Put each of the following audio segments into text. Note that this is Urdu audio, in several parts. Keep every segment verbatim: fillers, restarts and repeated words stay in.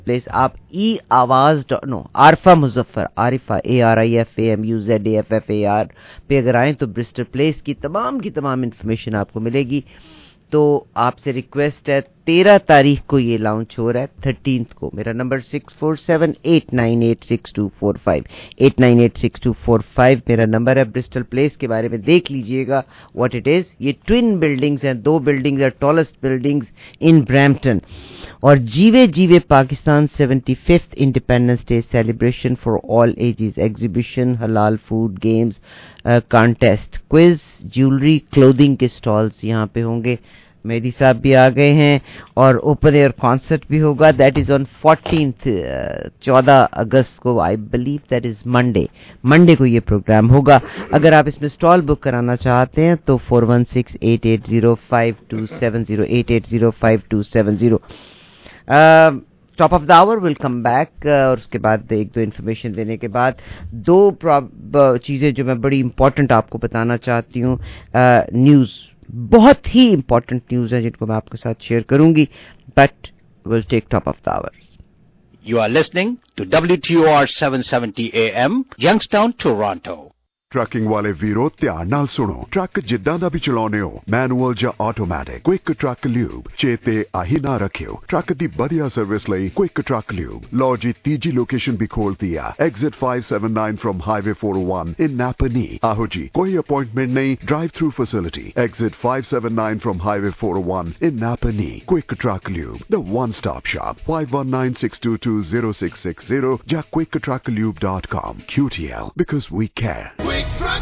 प्लेस आप ई आवाज नो Arfa Muzaffar Arifa A R I F A M U Z A F F A R पे अगर आएँ तो ब्रिस्टल प्लेस की तमाम की तमाम इन्फॉर्मेशन आपको मिलेगी। तो आपसे रिक्वेस्ट है, तेरह तारीख को ये लॉन्च हो रहा है, थर्टीन्थ को। मेरा number six four seven eight nine eight six two four five eight nine eight six two four five मेरा नंबर है। ब्रिस्टल प्लेस के बारे में देख लीजिएगा व्हाट इट इज। ये ट्विन बिल्डिंग्स हैं, दो बिल्डिंग्स हैं, टॉलेस्ट बिल्डिंग्स इन ब्रैम्पटन। और जीवे जीवे Pakistan seventy fifth independence day celebration for all ages, exhibition, हलाल food, games, contest, quiz, jewellery, clothing के स्टॉल्स यहाँ पे होंगे। मेरी साहब भी आ गए हैं और ओपन एयर कॉन्सर्ट भी होगा। दैट इज ऑन फोर्टीन्थ, चौदह अगस्त को, I believe that is Monday Monday को ये प्रोग्राम होगा। अगर आप इसमें स्टॉल बुक कराना चाहते हैं तो four one six eight eight zero five two seven zero eight eight zero five two seven zero. Top of the hour will come back और उसके बाद एक दो इन्फॉर्मेशन देने के बाद दो चीज़ें जो मैं बड़ी इंपॉर्टेंट आपको बताना चाहती हूँ। न्यूज़, बहुत ही इंपॉर्टेंट न्यूज़ है जिनको मैं आपके साथ शेयर करूंगी, but will take top of the hours. You are listening to W T O R seven seventy A M, Youngstown, Toronto. Trucking ਵਾਲੇ ਵੀਰੋ ਧਿਆਨ ਨਾਲ ਸੁਣੋ। ਟਰੱਕ ਜਿੱਦਾਂ ਦਾ ਵੀ ਚਲਾਉਨੇ ਹੋ, ਮੈਨੂਅਲ ਜਾਂ ਆਟੋਮੈਟਿਕ, ਕੁਇਕ ਟਰੱਕ ਲਿਊਬ ਚੇਤੇ ਆਹੀ ਨਾ ਰੱਖਿਓ। ਟਰੱਕ ਦੀ ਵਧੀਆ ਸਰਵਿਸ ਲਈ ਕੁਇਕ ਟਰੱਕ ਲਿਊਬ। ਲਓ ਜੀ, ਤੀਜੀ ਲੋਕੇਸ਼ਨ ਵੀ ਖੋਲਤੀ ਆ, exit five seventy-nine from highway four oh one in Napanee. ਆਹੋ ਜੀ, ਕੋਈ ਅਪਾਇੰਟਮੈਂਟ ਨਹੀਂ, drive through facility, exit five seventy-nine from highway four oh one in Napanee. Quick truck lube, the one stop shop, five one nine six two two zero six six zero ਜਾਂ quick truck lube dot com। Q T L, because we care।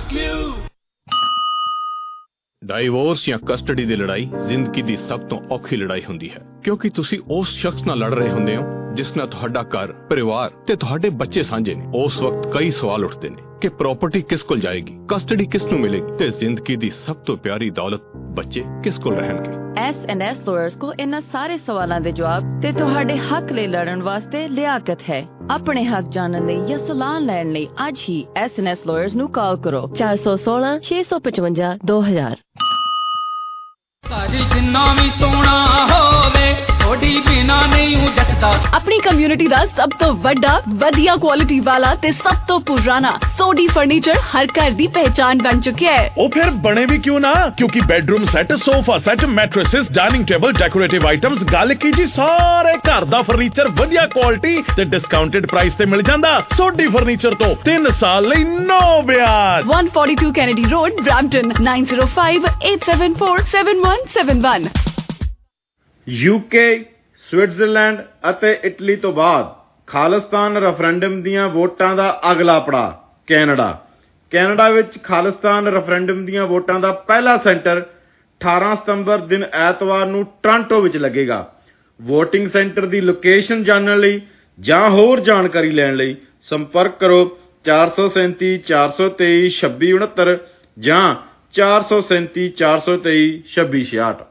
Divorce ਜਾਂ ਕਸਟਡੀ ਦੀ ਲੜਾਈ ਜ਼ਿੰਦਗੀ ਦੀ ਸਭ ਤੋਂ ਔਖੀ ਲੜਾਈ ਹੁੰਦੀ ਹੈ, ਕਿਉਂਕਿ ਤੁਸੀਂ ਉਸ ਸ਼ਖਸ ਨਾਲ ਲੜ ਰਹੇ ਹੁੰਦੇ ਹੋ ਜਿਸ ਨਾਲ ਤੁਹਾਡਾ ਘਰ, ਪਰਿਵਾਰ ਤੇ ਤੁਹਾਡੇ ਬੱਚੇ ਸਾਂਝੇ ਨੇ। ਉਸ ਵਕਤ ਕਈ ਸਵਾਲ ਉੱਠਦੇ ਨੇ ਕਿ ਪ੍ਰਾਪਰਟੀ ਕਿਸ ਕੋਲ ਜਾਏਗੀ, ਕਸਟਡੀ ਕਿਸ ਨੂੰ ਮਿਲੇਗੀ ਤੇ ਜ਼ਿੰਦਗੀ ਦੀ ਸਭ ਤੋਂ ਪਿਆਰੀ ਦੌਲਤ ਬੱਚੇ ਕਿਸ ਕੋਲ ਰਹਿਣਗੇ। ਐਸ ਐਂਡ ਐਸ ਲਾਇਰਸ ਕੋਲ ਇਹਨਾਂ ਸਾਰੇ ਸਵਾਲਾਂ ਦੇ ਜਵਾਬ ਤੇ ਤੁਹਾਡੇ ਹੱਕ ਲਈ ਲੜਨ ਵਾਸਤੇ ਲਿਆਕਤ ਹੈ। ਆਪਣੇ ਹੱਕ ਜਾਣਨ ਲਈ ਜਾਂ ਸਲਾਹ ਲੈਣ ਲਈ ਅੱਜ ਹੀ ਐਸ ਐਂਡ ਐਸ ਲਾਇਰਸ ਨੂੰ ਕਾਲ ਕਰੋ ਚਾਰ ਸੌ ਸੋਲਾਂ ਛੇ ਸੌ ਪਚਵੰਜਾ ਦੋ ਹਜ਼ਾਰ। ਆਪਣੀ ਕਮਿਊਨਿਟੀ ਦਾ ਸਭ ਤੋਂ ਵੱਡਾ, ਵਧੀਆ ਕੁਆਲਿਟੀ ਵਾਲਾ ਤੇ ਸਭ ਤੋਂ ਪੁਰਾਣਾ ਸੋਡੀ ਫਰਨੀਚਰ ਹਰ ਘਰ ਦੀ ਪਹਿਚਾਨ ਬਣ ਚੁੱਕਿਆ ਹੈ। ਉਹ ਫਿਰ ਬਣੇ ਵੀ ਕਿਉਂ ਨਾ, ਕਿਉਂਕਿ bedroom set, sofa set, mattresses, dining table, decorative items, ਗੱਲ ਕੀ ਜੀ, ਸਾਰੇ ਘਰ ਦਾ ਫਰਨੀਚਰ ਵਧੀਆ ਕੁਆਲਿਟੀ ਤੇ ਡਿਸਕਾਊਂਟਡ ਪ੍ਰਾਈਸ ਤੇ ਮਿਲ ਜਾਂਦਾ। ਸੋਡੀ ਫਰਨੀਚਰ ਤੋਂ ਤਿੰਨ ਸਾਲ ਲਈ ਨੋ ਵਿਆਜ। one forty-two Kennedy Road, Brampton, nine zero five eight seven four seven one seven one। UK, Switzerland ਅਤੇ ਇਟਲੀ ਤੋਂ ਬਾਅਦ ਖਾਲਿਸਤਾਨ ਰੈਫਰੈਂਡਮ ਦੀਆਂ ਵੋਟਾਂ ਦਾ ਅਗਲਾ ਪੜਾਅ ਕੈਨੇਡਾ। ਕੈਨੇਡਾ ਵਿੱਚ ਖਾਲਿਸਤਾਨ ਰੈਫਰੈਂਡਮ ਦੀਆਂ ਵੋਟਾਂ ਦਾ ਪਹਿਲਾ ਸੈਂਟਰ ਅਠਾਰਾਂ ਸਤੰਬਰ ਦਿਨ ਐਤਵਾਰ ਨੂੰ ਟੋਰਾਂਟੋ ਵਿੱਚ ਲੱਗੇਗਾ। ਵੋਟਿੰਗ ਸੈਂਟਰ ਦੀ ਲੋਕੇਸ਼ਨ ਜਾਣਨ ਲਈ ਜਾਂ ਹੋਰ ਜਾਣਕਾਰੀ ਲੈਣ ਲਈ ਸੰਪਰਕ ਕਰੋ ਚਾਰ ਸੌ ਸੈਂਤੀ ਚਾਰ ਸੌ ਤੇਈ ਛੱਬੀ ਉਣਹੱਤਰ ਜਾਂ ਚਾਰ ਸੌ ਸੈਂਤੀ ਚਾਰ ਸੌ ਤੇਈ ਛੱਬੀ ਛਿਆਹਠ।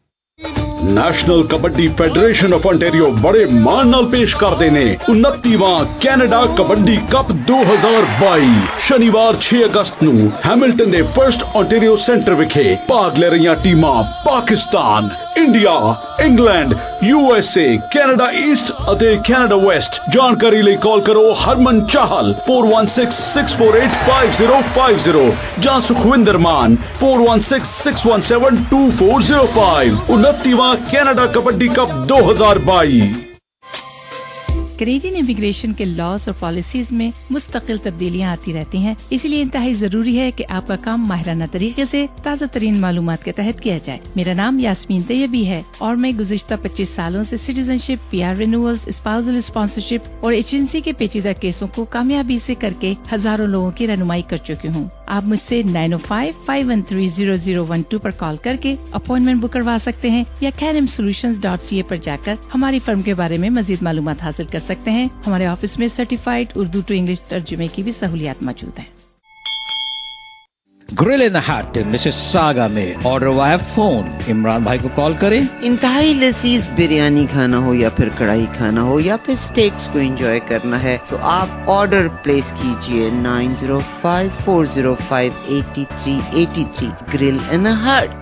National kabaddi federation of ontario ਬੜੇ ਮਾਣ ਨਾਲ ਪੇਸ਼ ਕਰਦੇ ਨੇ ਉਨੱਤੀਵਾਂ ਕੈਨੇਡਾ ਕਬੱਡੀ ਕੱਪ ਦੋ ਹਜ਼ਾਰ ਬਾਈ। ਸ਼ਨੀਵਾਰ ਛੇ ਅਗਸਤ ਨੂੰ ਹੈਮਿਲਟਨ ਦੇ ਫਰਸਟ ontario ਸੈਂਟਰ ਵਿਖੇ ਭਾਗ ਲੈ ਰਹੀਆਂ ਟੀਮਾਂ Pakistan, India, England, U S A, Canada east ਅਤੇ ਕੈਨੇਡਾ ਵੈਸਟ। ਜਾਣਕਾਰੀ ਲਈ ਕਾਲ ਕਰੋ ਹਰਮਨ Chahal four one six six four eight five zero five zero ਜਾਂ Sukhwinder Maan four one six six one seven two four zero five। ਉਨੱਤੀਵਾਂ कनाडा कबड्डी कप दो हज़ार बाईस। कैनेडियन इमिग्रेशन के लॉज और पॉलिसीज में मुस्तकिल तब्दीलियाँ आती रहती हैं, इसलिए इंतहाई जरूरी है कि आपका काम माहिराना तरीके से ताज़ा तरीन मालूमात के तहत किया जाए। मेरा नाम यास्मीन तैयबी है और मैं गुज़िश्ता पच्चीस सालों से citizenship, PR renewals, spousal sponsorship और एजेंसी के पेचीदा केसों को कामयाबी से करके हजारों लोगों की रहनुमाई कर चुकी हूँ। आप मुझसे nine O five five one three zero zero one two पर कॉल करके अपॉइंटमेंट बुक करवा सकते हैं या कैनम सोल्यूशंस डॉट सी ए पर जाकर हमारी फर्म के बारे में मजीद मालूमात हासिल कर सकते हैं। हमारे ऑफिस में सर्टिफाइड उर्दू टू इंग्लिश तर्जुमे की भी सहूलियात मौजूद है। Grill in the hut Mississauga में ऑर्डर वाया फोन। इमरान भाई को कॉल करें। इंतहाई लजीज बिरयानी खाना हो या फिर कढ़ाई खाना हो या फिर स्टेक्स को एंजॉय करना है तो आप ऑर्डर प्लेस कीजिए nine zero five four zero five eight three eight three. Grill in the hut.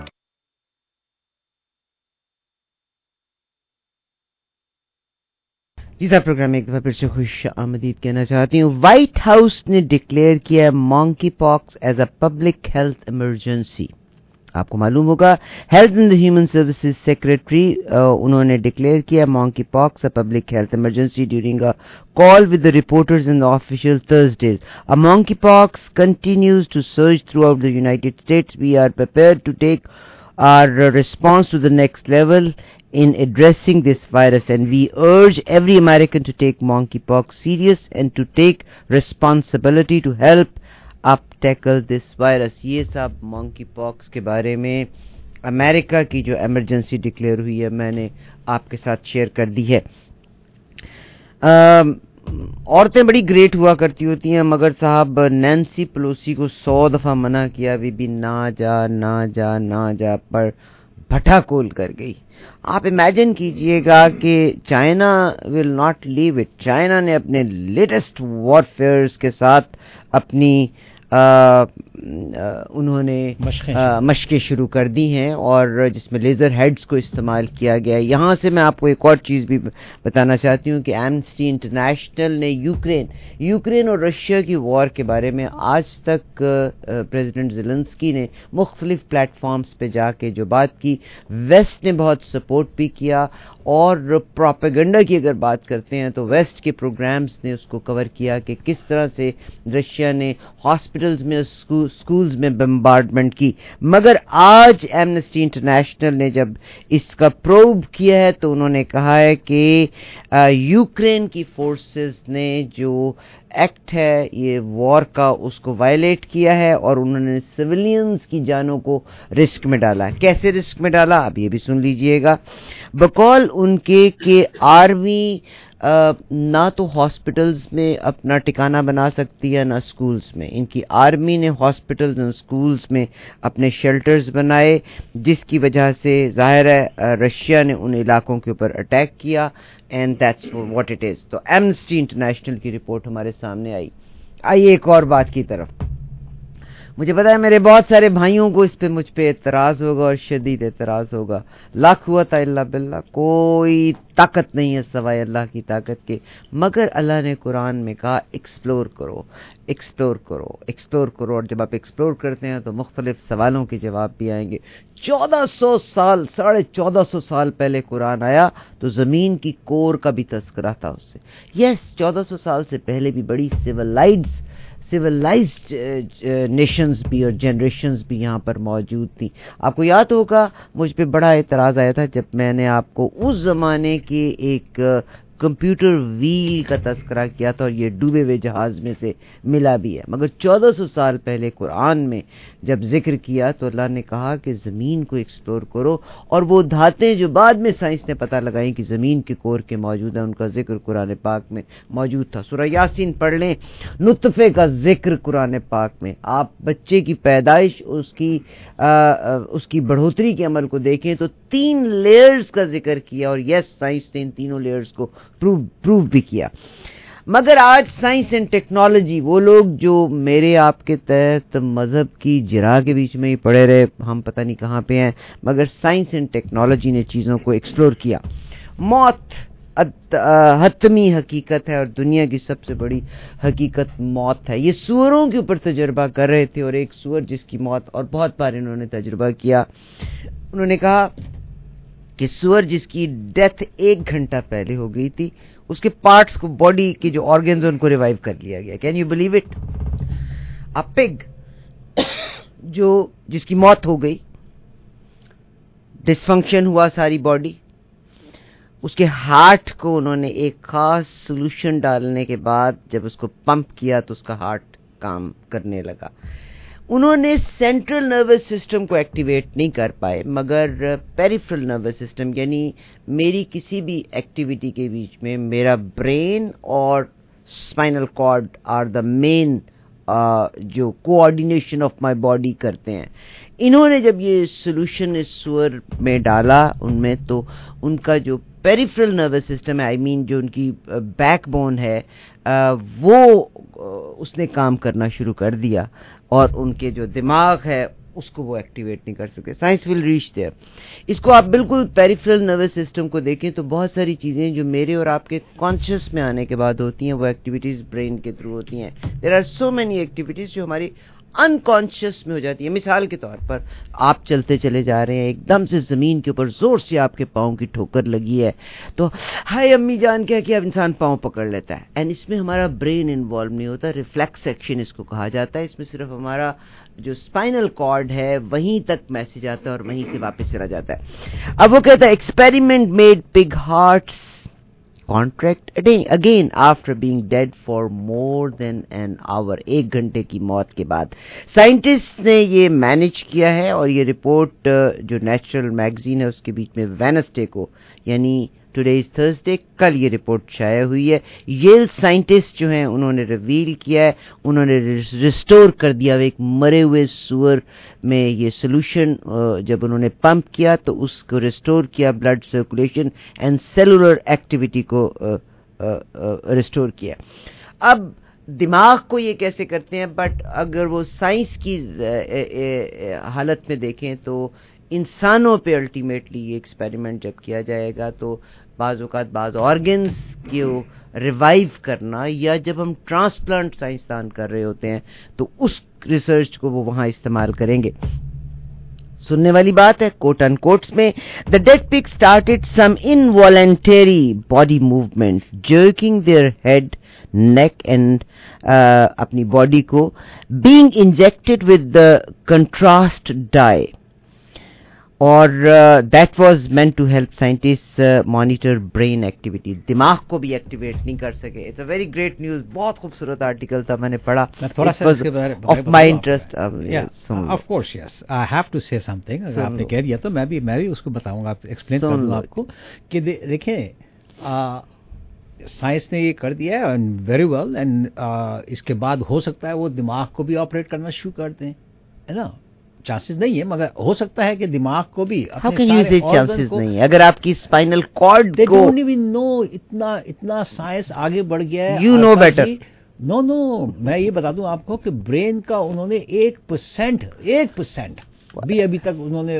जी साहब, प्रोग्राम में एक दफा फिर से खुश आमदीद कहना चाहती हूँ। व्हाइट हाउस ने डिक्लेयर किया monkey pox as a public health emergency. आपको मालूम होगा health and human services secretary उन्होंने डिक्लेयर किया monkey pox a public health emergency during a call with the reporters and the officials Thursdays. A monkeypox continues to surge throughout the United States. We are prepared to take our response to the next level in addressing this virus, and we urge every American to take monkeypox serious and to take responsibility to help up tackle this virus. ये सब monkeypox के बारे में अमेरिका की जो इमरजेंसी डिक्लेयर हुई है मैंने आपके साथ शेयर कर दी है। औरतें बड़ी ग्रेट हुआ करती होती हैं, मगर साहब नैन्सी पेलोसी को सौ दफ़ा मना किया, अभी भी ना जा ना जा ना जा पर भटाकोल कर गई। आप इमेजिन कीजिएगा कि China will not leave it. China ने अपने लेटेस्ट वॉरफेयर्स के साथ अपनी आ, आ, उन्होंने मशकें शुरू कर दी हैं और जिसमें लेज़र हेड्स को इस्तेमाल किया गया है। यहाँ से मैं आपको एक और चीज़ भी बताना चाहती हूँ कि एम्नेस्टी इंटरनेशनल ने यूक्रेन यूक्रेन और रशिया की वॉर के बारे में आज तक प्रेसिडेंट ज़ेलेंस्की ने मुख्तलिफ प्लेटफॉर्म्स पे जाके जो बात की, वेस्ट ने बहुत सपोर्ट भी किया। और प्रोपेगेंडा की अगर बात करते हैं तो वेस्ट के प्रोग्राम्स ने उसको कवर किया कि किस तरह से रशिया ने हॉस्पिटल्स में स्कू, स्कूल्स में बम्बार्डमेंट की। मगर आज एम्नेस्टी इंटरनेशनल ने जब इसका प्रोब किया है तो उन्होंने कहा है कि यूक्रेन की फोर्सेस ने जो एक्ट है ये वॉर का उसको वायलेट किया है और उन्होंने सिविलियंस की जानों को रिस्क में डाला है। कैसे रिस्क में डाला आप ये भी सुन लीजिएगा। बकौल उनके कि आर्मी ना तो हॉस्पिटल्स में अपना ठिकाना बना सकती है ना स्कूल्स में। इनकी आर्मी ने हॉस्पिटल्स और स्कूल्स में अपने शेल्टर्स बनाए, जिसकी वजह से जाहिर है रशिया ने उन इलाकों के ऊपर अटैक किया and that's what it is. तो एम्नेस्टी इंटरनेशनल की रिपोर्ट हमारे सामने आई। आइए एक और बात की तरफ। मुझे पता है मेरे बहुत सारे भाइयों को इस पे मुझ पे एतराज होगा और शदीद एतराज होगा। ला कुव्वता इल्ला बिल्लाह, कोई ताकत नहीं है सवाए अल्लाह की ताकत के। मगर अल्लाह ने कुरान में कहा एक्सप्लोर करो एक्सप्लोर करो एक्सप्लोर करो और जब आप एक्सप्लोर करते हैं तो मुख्तलिफ सवालों के जवाब भी आएंगे। चौदह सौ साल साढ़े चौदह सौ साल पहले कुरान आया तो ज़मीन की कोर का भी तस्करा था उससे। यस, चौदह सौ साल से पहले भी बड़ी सिविलाइज्ड सिविलाइज्ड नेशंस भी और जनरेशंस भी यहाँ पर मौजूद थी। आपको याद होगा मुझ पे बड़ा एतराज़ आया था जब मैंने आपको उस ज़माने के एक कंप्यूटर व्हील का तस्करा किया था और ये डूबे हुए जहाज में से मिला भी है। मगर चौदह सौ साल पहले कुरान में जब जिक्र किया तो अल्लाह ने कहा कि ज़मीन को एक्सप्लोर करो और वो धातें जो बाद में साइंस ने पता लगाई कि ज़मीन के कोर के मौजूद है, उनका जिक्र कुरान पाक में मौजूद था। सूरह यासीन पढ़ लें, नुत्फे का जिक्र कुरान पाक में। आप बच्चे की पैदाइश, उसकी आ, आ, उसकी बढ़ोतरी के अमल को देखें तो तीन लेयर्स का जिक्र किया और यस साइंस ने इन तीनों लेयर्स को प्रूव प्रूव भी किया। मगर आज साइंस एंड टेक्नोलॉजी, वो लोग जो मेरे आपके तहत मजहब की जिरा के बीच में ही पड़े रहे, हम पता नहीं कहाँ पे हैं, मगर साइंस एंड टेक्नोलॉजी ने चीज़ों को एक्सप्लोर किया। मौत हतमी हकीकत है और दुनिया की सबसे बड़ी हकीकत मौत है। ये सूअरों के ऊपर तजुर्बा कर रहे थे और एक सूअर जिसकी मौत, और बहुत बार इन्होंने तजुर्बा किया, उन्होंने कहा कि सूअर जिसकी डेथ एक घंटा पहले हो गई थी, उसके पार्ट्स को, बॉडी के जो ऑर्गन्स उनको रिवाइव कर लिया गया। Can you believe it? A pig जो जिसकी मौत हो गई, डिसफंक्शन हुआ सारी बॉडी, उसके हार्ट को उन्होंने एक खास सॉल्यूशन डालने के बाद जब उसको पंप किया तो उसका हार्ट काम करने लगा। उन्होंने सेंट्रल नर्वस सिस्टम को एक्टिवेट नहीं कर पाए, मगर पेरिफेरल नर्वस सिस्टम यानी मेरी किसी भी एक्टिविटी के बीच में मेरा ब्रेन और spinal cord are the main जो कोऑर्डिनेशन ऑफ माय बॉडी करते हैं। इन्होंने जब ये सॉल्यूशन इस सुअर में डाला उनमें, तो उनका जो पेरिफेरल नर्वस सिस्टम है, आई मीन जो उनकी बैकबोन है, वो उसने काम करना शुरू कर दिया और उनके जो दिमाग है اس کو وہ ایکٹیویٹ نہیں کر سکتے. Science will reach there. اس کو آپ بالکل پیریفرل نروس سسٹم کو دیکھیں تو بہت ساری چیزیں جو میرے اور آپ کے کانشیس میں آنے کے بعد ہوتی ہیں وہ ایکٹیویٹیز برین کے تھرو ہوتی ہیں. There are so many activities جو ہماری انکانشیس میں ہو جاتی ہے. مثال کے طور پر آپ چلتے چلے جا رہے ہیں, ایک دم سے زمین کے اوپر زور سے آپ کے پاؤں کی ٹھوکر لگی ہے تو ہائے امی جان کہہ کے اب انسان پاؤں پکڑ لیتا ہے. اینڈ اس میں ہمارا برین انوالو نہیں ہوتا, ریفلیکس ایکشن اس کو کہا جاتا ہے. اس میں صرف ہمارا جو اسپائنل کارڈ ہے وہیں تک میسج آتا ہے اور وہیں سے واپس چلا جاتا ہے. اب وہ کہتا ہے experiment made pig hearts contract again after being dead for more than an hour. ایک گھنٹے کی موت کے بعد سائنٹسٹ نے یہ مینج کیا ہے اور یہ رپورٹ جو نیچرل میگزین ہے اس کے بیچ میں وینسڈے کو یعنی ٹوڈے از تھرسڈے کل یہ رپورٹ شائع ہوئی ہے. ییل سائنٹسٹ جو ہیں انہوں نے ریویل کیا ہے, انہوں نے ریسٹور کر دیا ایک مرے ہوئے سور میں یہ سولوشن جب انہوں نے پمپ کیا تو اس کو ریسٹور کیا, blood circulation and cellular activity کو ریسٹور کیا. اب دماغ کو یہ کیسے کرتے ہیں, بٹ اگر وہ سائنس کی حالت میں دیکھیں تو انسانوں پہ الٹیمیٹلی یہ ایکسپیریمنٹ جب کیا جائے گا تو بعض اوقات بعض آرگنز کو ریوائیو کرنا یا جب ہم ٹرانسپلانٹ سائنسدان کر رہے ہوتے ہیں تو اس ریسرچ کو وہ وہاں استعمال کریں گے. سننے والی بات ہے کوٹ ان کوٹس میں, the dead pig started some involuntary body movement jerking their head neck and اپنی باڈی کو being injected with the contrast dye اور that was meant to help scientist monitor brain activity. دماغ کو بھی ایکٹیویٹ نہیں کر سکے. It's a very great news. بہت خوبصورت آرٹیکل تھا, میں نے پڑھا. تھوڑا سا of my interest. Of course yes I have to say some thing. اگر آپ نے کہہ دیا تو میں بھی میں بھی اس کو بتاؤں گا, ایکسپلین کر دوں آپ کو کہ دیکھیں سائنس نے یہ کر دیا ہے ویری ویل. اینڈ اس کے بعد ہو سکتا ہے وہ دماغ کو بھی آپریٹ کرنا شروع کر دیں, ہے نا. چانسز نہیں ہے مگر ہو سکتا ہے کہ دماغ کو بھی چانسز نہیں. اگر آپ کی اسپائنل کارڈ کو نو اتنا اتنا سائنس آگے بڑھ گیا ہے. You know better. نو نو میں یہ بتا دوں آپ کو کہ برین کا انہوں نے ایک پرسینٹ ایک پرسینٹ بھی ابھی تک انہوں نے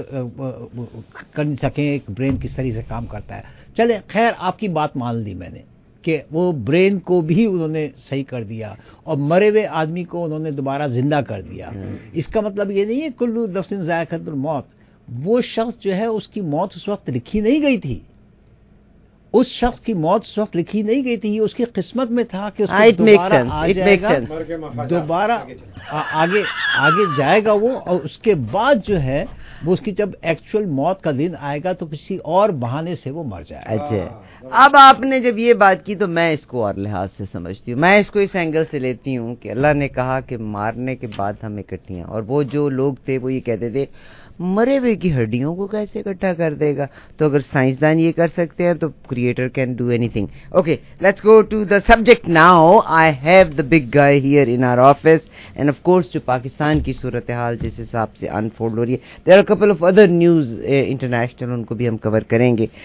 کر نہیں سکے ایک برین کس طرح سے کام کرتا ہے. چلے خیر آپ کی بات مان لی میں نے کہ وہ برین کو بھی انہوں نے صحیح کر دیا اور مرے ہوئے آدمی کو انہوں نے دوبارہ زندہ کر دیا. اس کا مطلب یہ نہیں ہے کلو نفس ذائقۃ الموت. وہ شخص جو ہے اس کی موت اس وقت لکھی نہیں گئی تھی. اس شخص کی موت اس وقت لکھی نہیں گئی تھی. اس کی قسمت میں تھا کہ اس کو دوبارہ آ جائے گا, دوبارہ آگے آگے جائے گا وہ, اور اس کے بعد جو ہے وہ اس کی جب ایکچوئل موت کا دن آئے گا تو کسی اور بہانے سے وہ مر جائے گا. اچھا, اب آپ نے جب یہ بات کی تو میں اس کو اور لحاظ سے سمجھتی ہوں. میں اس کو اس اینگل سے لیتی ہوں کہ اللہ نے کہا کہ مارنے کے بعد ہم اکٹھیاں, اور وہ جو لوگ تھے وہ یہ کہتے تھے مرے ہوئے کی ہڈیوں کو کیسے اکٹھا کر دے گا. تو اگر سائنسدان یہ کر سکتے ہیں تو creator can do anything. Okay let's go to the subject now. I have the big guy here in our office and of course جو پاکستان کی صورتحال جس حساب سے انفولڈ ہو رہی ہے, there are couple of other news international, ان کو بھی ہم کور کریں گے.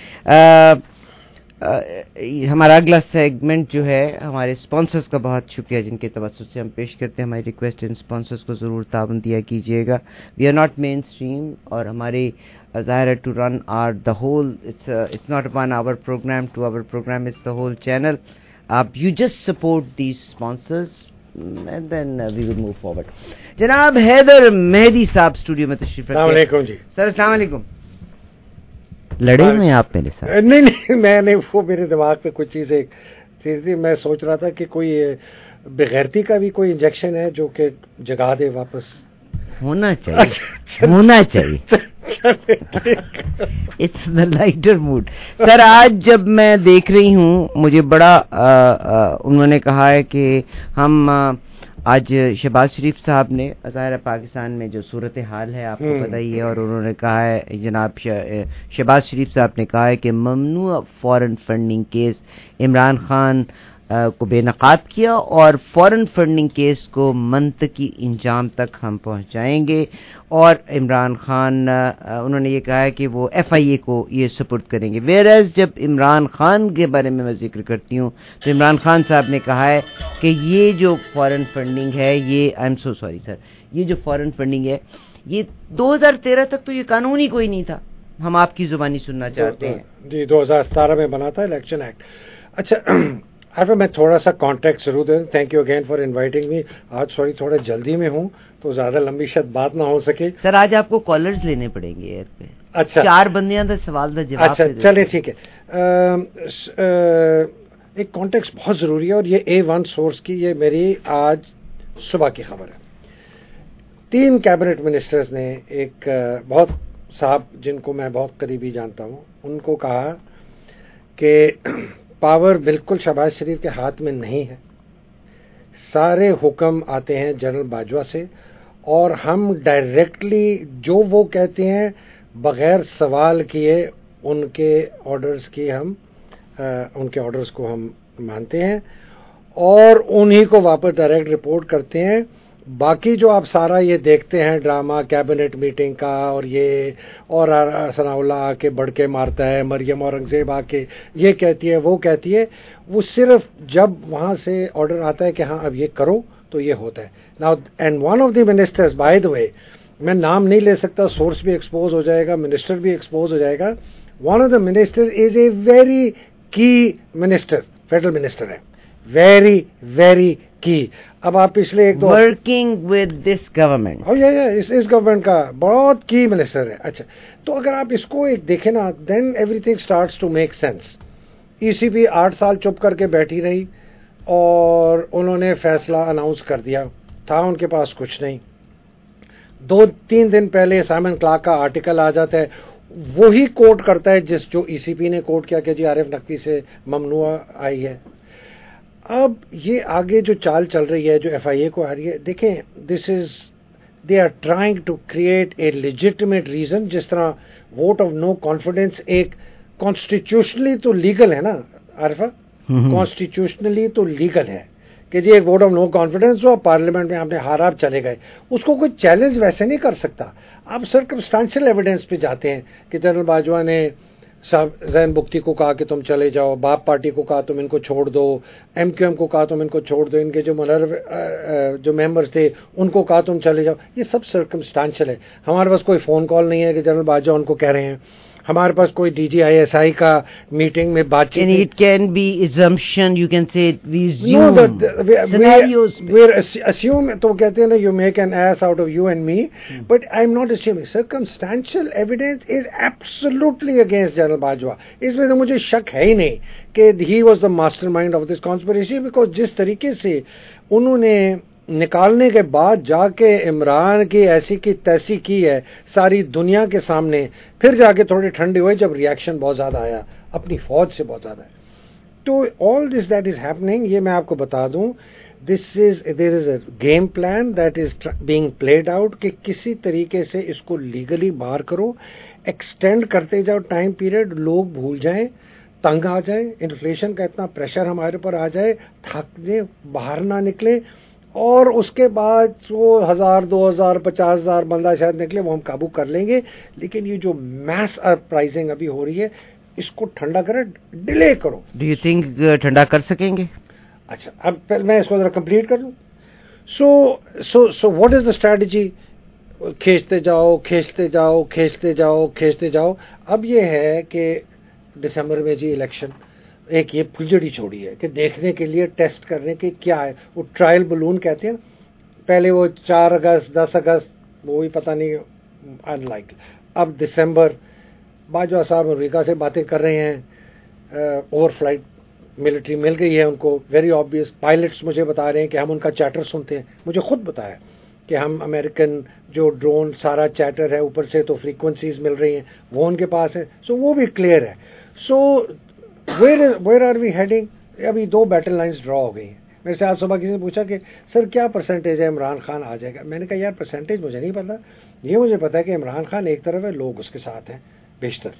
ہمارا اگلا سیگمنٹ جو ہے ہمارے اسپانسرز کا بہت شکریہ جن کے توسط سے ہم پیش کرتے ہیں. ہماری ریکویسٹ ان اسپانسرز کو ضرور تعاون دیا کیجیے گا. We are not mainstream اور ہمارے ظاہر ہے to run are the whole, it's not one hour program, two hour program is the whole channel. آپ you just support these sponsors and then uh, we will move forward. جناب حیدر مہدی صاحب اسٹوڈیو میں تشریف رکھتے ہیں. السلام علیکم جی سر. السلام علیکم. لڑے ہوئے آپ میرے ساتھ؟ نہیں نہیں میں نے وہ میرے دماغ پہ کچھ چیزیں تھی. میں سوچ رہا تھا کہ کوئی بغیرتی کا بھی کوئی انجیکشن ہے جو کہ جگا دے واپس. ہونا چاہیے ہونا چاہیے. It's the lighter mode. Sir آج جب میں دیکھ رہی ہوں مجھے بڑا انہوں نے کہا ہے کہ ہم آج شہباز شریف صاحب نے ظاہر پاکستان میں جو صورت حال ہے آپ کو پتہ ہی ہے, اور انہوں نے کہا ہے جناب شہباز شریف صاحب نے کہا ہے کہ ممنوع foreign funding case Imran Khan کو بے نقاب کیا اور فورن فنڈنگ کیس کو منطقی انجام تک ہم پہنچائیں گے. اور عمران خان انہوں نے یہ کہا ہے کہ وہ ایف آئی اے کو یہ سپورٹ کریں گے. ویئر ایز جب عمران خان کے بارے میں میں ذکر کرتی ہوں تو عمران خان صاحب نے کہا ہے کہ یہ جو فورن فنڈنگ ہے یہ آئی ایم سو سوری سر یہ جو فورن فنڈنگ ہے یہ دو ہزار تیرہ تک تو یہ قانون ہی کوئی نہیں تھا. ہم آپ کی زبانی سننا چاہتے ہیں. جی دو ہزار ستارہ میں بنا تھا الیکشن ایکٹ. اچھا عارفہ میں تھوڑا سا کانٹیکٹ ضرور دے دوں. Thank you again for inviting me. آج سوری تھوڑا جلدی میں ہوں تو زیادہ لمبی شاید بات نہ ہو سکے. سر آج آپ کو کالرز لینے پڑیں گے ایئر پہ. اچھا چار بندیاں دا سوال دا جواب. اچھا چلے ٹھیک ہے. ایک کانٹیکٹ بہت ضروری ہے اور یہ اے ون سورس کی یہ میری آج صبح کی خبر ہے. تین کیبنٹ منسٹرز نے ایک بہت صاحب جن کو میں بہت قریبی جانتا ہوں ان کو کہا کہ پاور بالکل شہباز شریف کے ہاتھ میں نہیں ہے. سارے حکم آتے ہیں جنرل باجوہ سے اور ہم ڈائریکٹلی جو وہ کہتے ہیں بغیر سوال کیے ان کے آرڈرز کی ہم ان کے آرڈرز کو ہم مانتے ہیں اور انہی کو واپس ڈائریکٹ رپورٹ کرتے ہیں. باقی جو آپ سارا یہ دیکھتے ہیں ڈرامہ کیبنٹ میٹنگ کا اور یہ اور ثناء اللہ آ کے بڑھ کے مارتا ہے, مریم اورنگزیب آ کے یہ کہتی ہے وہ کہتی ہے, وہ صرف جب وہاں سے آرڈر آتا ہے کہ ہاں اب یہ کرو تو یہ ہوتا ہے. Now and one of the ministers by the way میں نام نہیں لے سکتا, سورس بھی ایکسپوز ہو جائے گا, منسٹر بھی ایکسپوز ہو جائے گا. One of the minister is a very key minister, federal minister ہے, ویری ویری کی. اب آپ پچھلے ایک دو ورکنگ ود دس گورنمنٹ اس گورنمنٹ کا بہت کی منسٹر ہے. اچھا تو اگر آپ اس کو ایک دیکھیں نا then everything starts to make sense. E C P آٹھ سال چپ کر کے بیٹھی رہی اور انہوں نے فیصلہ اناؤنس کر دیا, تھا ان کے پاس کچھ نہیں. دو تین دن پہلے سائمن کلارک کا آرٹیکل آ جاتا ہے, وہی کوٹ کرتا ہے جس جو ای سی پی نے کوٹ کیا کہ جی عارف نقوی سے ممنوع آئی ہے. اب یہ آگے جو چال چل رہی ہے جو ایف آئی اے کو آ رہی ہے, دیکھیں this is they are trying to create a legitimate reason. جس طرح ووٹ آف نو کانفیڈنس ایک کانسٹیٹیوشنلی تو لیگل ہے نا عارفہ, کانسٹیٹیوشنلی تو لیگل ہے کہ جی ایک ووٹ آف نو کانفیڈنس ہو, پارلیمنٹ میں آپ نے ہارا آپ چلے گئے, اس کو کوئی چیلنج ویسے نہیں کر سکتا. آپ سرکمسٹانشل ایویڈنس پہ جاتے ہیں کہ جنرل باجوہ نے زین بگٹی کو کہا کہ تم چلے جاؤ, باپ پارٹی کو کہا تم ان کو چھوڑ دو, ایم کیو ایم کو کہا تم ان کو چھوڑ دو, ان کے جو منرو جو ممبرز تھے ان کو کہا تم چلے جاؤ. یہ سب سرکمسٹانشل ہے. ہمارے پاس کوئی فون کال نہیں ہے کہ جنرل باجوہ ان کو کہہ رہے ہیں. ہمارے پاس کوئی ڈی جی آئی ایس آئی کا میٹنگ میں بات چیت. It can be assumption, you can say we assume scenarios. We're assume تو کہتے ہیں نا you make an ass out of you and me, but I'm not assuming. Circumstantial evidence is absolutely against General Bajwa. اس میں تو مجھے شک ہے ہی نہیں کہ he was the mastermind of this conspiracy, because جس طریقے سے انہوں نے نکالنے کے بعد جا کے عمران کی ایسی کی تیسی کی ہے ساری دنیا کے سامنے, پھر جا کے تھوڑی ٹھنڈی ہوئی جب ریاکشن بہت زیادہ آیا اپنی فوج سے بہت زیادہ. تو آل دس دیٹ از ہیپننگ, یہ میں آپ کو بتا دوں, this is there is a game plan that is being played out کہ کسی طریقے سے اس کو لیگلی باہر کرو, ایکسٹینڈ کرتے جاؤ ٹائم پیریڈ, لوگ بھول جائیں, تنگ آ جائیں, انفلیشن کا اتنا پریشر ہمارے پر آ جائے, تھک جائیں, باہر نہ نکلے, اور اس کے بعد وہ ہزار دو ہزار پچاس ہزار بندہ شاید نکلے وہ ہم قابو کر لیں گے. لیکن یہ جو میس پرائزنگ ابھی ہو رہی ہے اس کو ٹھنڈا کرے, ڈیلے کرو. ڈو یو تھنک ٹھنڈا کر سکیں گے؟ اچھا اب پہلے میں اس کو ذرا کمپلیٹ کر لوں. So so so what is the strategy? کھینچتے جاؤ کھینچتے جاؤ کھینچتے جاؤ کھینچتے جاؤ. اب یہ ہے کہ دسمبر میں جی الیکشن, ایک یہ پھلجڑی چھوڑی ہے کہ دیکھنے کے لیے ٹیسٹ کرنے کے کیا ہے, وہ ٹرائل بلون کہتے ہیں. پہلے وہ چار اگست دس اگست وہ بھی پتہ نہیں ان لائک. اب دسمبر باجوہ صاحب امریکہ سے باتیں کر رہے ہیں, اوور فلائٹ ملٹری مل گئی ہے ان کو, ویری آبویس. پائلٹس مجھے بتا رہے ہیں کہ ہم ان کا چیٹر سنتے ہیں, مجھے خود بتایا کہ ہم امریکن جو ڈرون سارا چیٹر ہے اوپر سے تو فریکوینسیز مل رہی ہیں وہ ان کے پاس ہے, سو وہ بھی کلیئر ہے. So where where are we heading? ابھی دو بیٹل لائنز ڈرا ہو گئی ہیں. میرے سے آج صبح کسی نے پوچھا کہ سر کیا پرسنٹیج ہے عمران خان آ جائے گا؟ میں نے کہا یار پرسنٹیج مجھے نہیں پتا, یہ مجھے پتا ہے کہ عمران خان ایک طرف ہے, لوگ اس کے ساتھ ہیں بیشتر.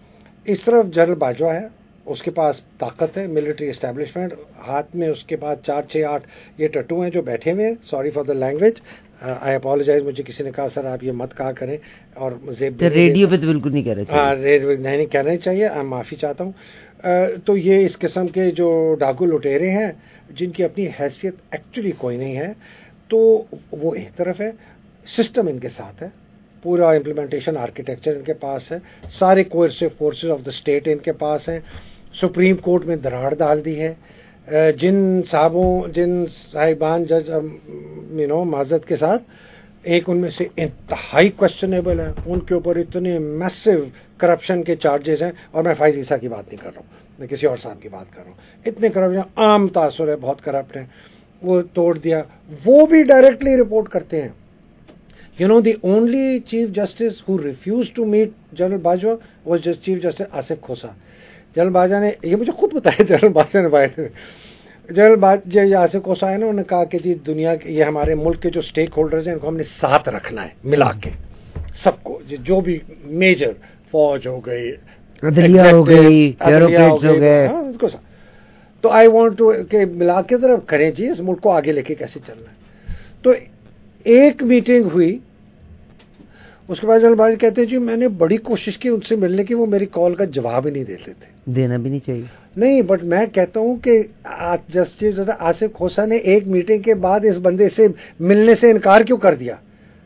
اس طرف جنرل باجوہ ہے, اس کے پاس طاقت ہے, ملٹری اسٹیبلشمنٹ, ہاتھ میں اس کے پاس چار چھ آٹھ یہ ٹٹو ہیں جو بیٹھے ہوئے ہیں. Sorry for the language, I apologise. مجھے کسی نے کہا سر آپ یہ مت کہا کریں, اور ریڈیو پہ تو بالکل نہیں کہہ رہے, نہیں کہنا چاہیے, میں معافی چاہتا ہوں. تو یہ اس قسم کے جو ڈاکو لٹیرے ہیں جن کی اپنی حیثیت ایکچولی کوئی نہیں ہے, تو وہ ایک طرف ہے, سسٹم ان کے ساتھ ہے, پورا امپلیمنٹیشن آرکیٹیکچر ان کے پاس ہے, سارے coercive forces of the state ان کے پاس ہیں, سپریم کورٹ میں دراڑ ڈال دی ہے. جن صاحبوں جن صاحبان جج یو نو معذرت کے ساتھ, ایک ان میں سے انتہائی کوشچنیبل ہے, ان کے اوپر اتنے میسو کرپشن کے چارجز ہیں, اور میں فائز عیسیٰ کی بات نہیں کر رہا ہوں, میں کسی اور صاحب کی بات کر رہا ہوں. اتنے کرپشن عام تاثر ہے, بہت کرپٹ ہیں, وہ توڑ دیا. وہ بھی ڈائریکٹلی رپورٹ کرتے ہیں. You know, the only Chief Justice who refused to meet General Bajwa was just Chief Justice Asif Khosa. General Bajwa نے, یہ مجھے خود بتایا جنرل باجوہ نے بات, جنرل باجوہ یا آصف کوسا ہے نا, انہوں نے کہا کہ جی دنیا کے یہ ہمارے ملک کے جو اسٹیک ہولڈرز ہیں ان کو ہم نے ساتھ رکھنا ہے ملا کے سب کو, جو بھی میجر فوج ہو گئی, عدلیہ ہو گئی, بیوروکریٹس ہو گئے, تو آئی وانٹ ٹو کہ ملا کے طرف کریں جی اس ملک کو آگے لے کے کیسے چلنا ہے. تو ایک میٹنگ ہوئی, اس کے بعد جنرل باجوہ کہتے ہیں جی میں نے بڑی کوشش کی ان سے ملنے کی, وہ میری کال کا جواب ہی نہیں دیتے تھے. دینا بھی نہیں چاہیے. نہیں, بٹ میں کہتا ہوں کہ جسٹس آصف کھوسا نے ایک میٹنگ کے بعد اس بندے سے ملنے سے انکار کیوں کر دیا,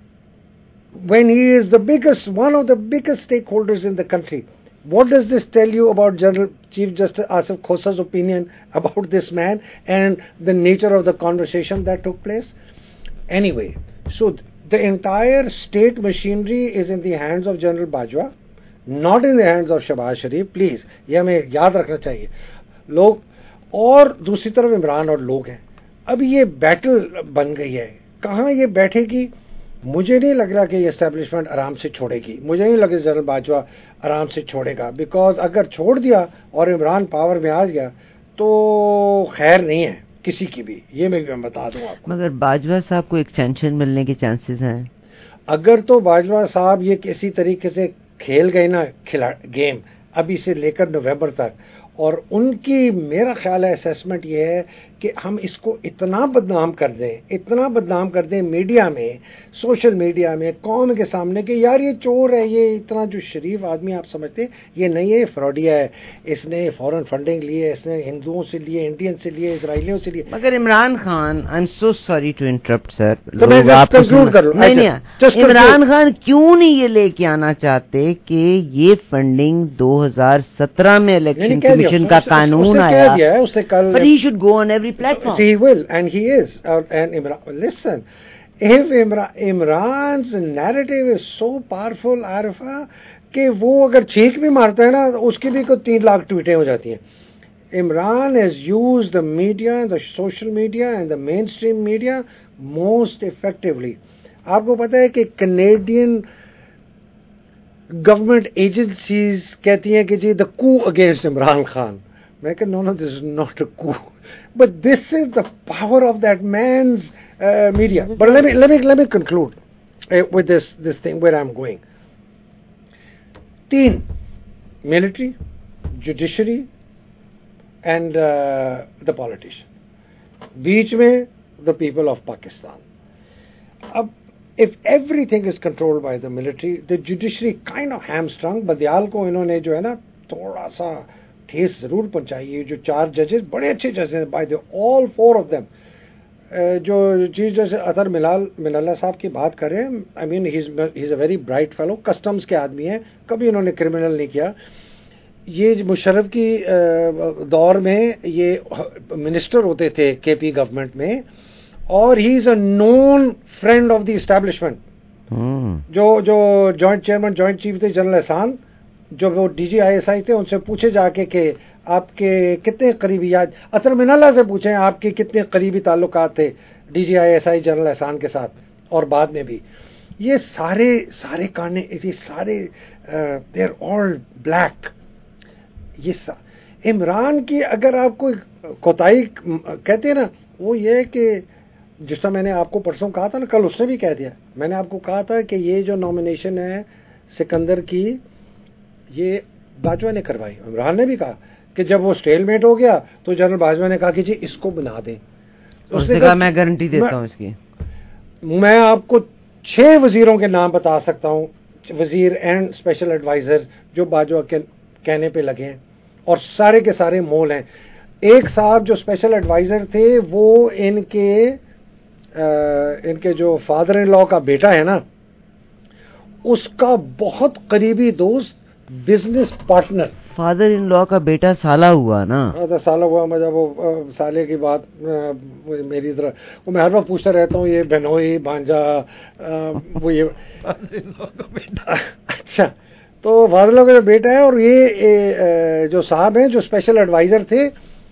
when he is the biggest, one of the biggest stakeholders in the country. What does this tell you about General Chief Justice Asif Khosa's opinion about this man and the nature of the conversation that took place? Anyway, so the entire state machinery is in the hands of General Bajwa, not in the hands of Shahbaz Sharif. Please, یہ ہمیں یاد رکھنا چاہیے. لوگ اور دوسری طرف عمران اور لوگ ہیں. اب یہ بیٹل بن گئی ہے, کہاں یہ بیٹھے گی. مجھے نہیں لگ رہا کہ یہ اسٹیبلشمنٹ آرام سے چھوڑے گی, مجھے نہیں لگ رہا جنرل باجوہ آرام سے چھوڑے گا, بیکاز اگر چھوڑ دیا اور عمران پاور میں آ گیا تو خیر نہیں ہے کسی کی بھی, یہ میں بتا دوں آپ کو. مگر باجوہ صاحب کو ایکسٹینشن ملنے کے چانسز ہیں. اگر تو باجوہ صاحب یہ کسی طریقے سے کھیل گئے نا کھلا گیم ابھی سے لے کر نومبر تک, اور ان کی میرا خیال ہے اسیسمنٹ یہ ہے کہ ہم اس کو اتنا بدنام کر دیں, اتنا بدنام کر دیں میڈیا میں, سوشل میڈیا میں, قوم کے سامنے کہ یار یہ چور ہے, یہ اتنا جو شریف آدمی آپ سمجھتے ہیں, یہ نہیں ہے, فراڈیا ہے, اس نے فورن فنڈنگ لی ہے, اس نے ہندوؤں سے لیے, انڈین سے لیے, اسرائیلیوں سے لیے. مگر Imran Khan, I am so sorry to interrupt sir, Imran Khan کیوں نہیں یہ لے کے آنا چاہتے کہ یہ فنڈنگ دو ہزار سترہ میں الیکشن کمیشن کا قانون آیا, but he should go on every platform. He will, and he is. Uh, and Imran, listen, if Imran, Imran's narrative is so powerful, Arifa, کہ وہ اگر چھینک بھی مارتا ہے نا اس کی بھی کوئی تین لاکھ ٹویٹیں ہو جاتی ہیں. Imran has used the media, the social media and the mainstream media most effectively. آپ کو پتا ہے کہ کینیڈین گورنمنٹ ایجنسیز کہتی ہیں کہ جی the coup against Imran Khan. میں کہ no no this is not a coup, but this is the power of that man's uh, media. But let me let me let me conclude uh, with this this thing where I'm going. تین, military, judiciary and uh, the politician. بیچ میں the people of Pakistan. اب if everything is controlled by the military, the judiciary kind of hamstrung. بدیال کو انہوں نے جو ہے نا تھوڑا سا ٹھیس ضرور پہنچائی. جو چار ججز بڑے اچھے ججز ہیں, by the all four of them. جو چیف جسٹس اطہر ملال ملالہ صاحب کی بات کریں, I mean he is a very bright fellow, customs کے آدمی ہیں, کبھی انہوں نے کرمنل نہیں کیا. یہ مشرف کی دور میں یہ منسٹر ہوتے تھے کے پی گورنمنٹ میں, اور he is a known friend of the establishment. جو جو جوائنٹ چیئرمین جوائنٹ چیف تھے جنرل احسان, جو وہ ڈی جی آئی ایس آئی تھے, ان سے پوچھے جا کے کہ آپ کے کتنے قریبی, یاد اطہر منالہ سے پوچھیں آپ کے کتنے قریبی تعلقات تھے D G I S I general Ehsan کے ساتھ, اور بعد میں بھی. یہ سارے سارے کانے, یہ سارے دے آر آل بلیک. یہ سا عمران کی اگر آپ کو کوتاہی کہتے ہیں نا, وہ یہ کہ جس طرح میں نے آپ کو پرسوں کہا تھا نا, کل اس نے بھی کہہ دیا, میں نے آپ کو کہا تھا کہ یہ جو نامینیشن ہے سکندر کی, یہ باجوہ نے کروائی. عمران نے بھی کہا کہ جب وہ سٹیل میٹ ہو گیا تو جنرل باجوہ نے کہا کہ جی اس کو بنا دیں. اس نے کہا میں گارنٹی دیتا ہوں اس کی. میں آپ کو چھ وزیروں کے نام بتا سکتا ہوں, وزیر اینڈ اسپیشل ایڈوائزر, جو باجوہ کے کہنے پہ لگے ہیں, اور سارے کے سارے مول ہیں. ایک صاحب جو اسپیشل ایڈوائزر تھے وہ ان کے ان کے جو فادر ان لا کا بیٹا ہے نا, اس کا بہت قریبی دوست, business partner. Father in law کا بیٹا سالہ ہوا نا. ہاں سالہ ہوا. میں جب وہ سالے کی بات میری طرح وہ میں ہر وقت پوچھتا رہتا ہوں, یہ بہنوئی بھانجا وہ یہ اچھا تو فادر ان لا کا جو بیٹا ہے, اور یہ جو صاحب ہیں جو اسپیشل ایڈوائزر تھے,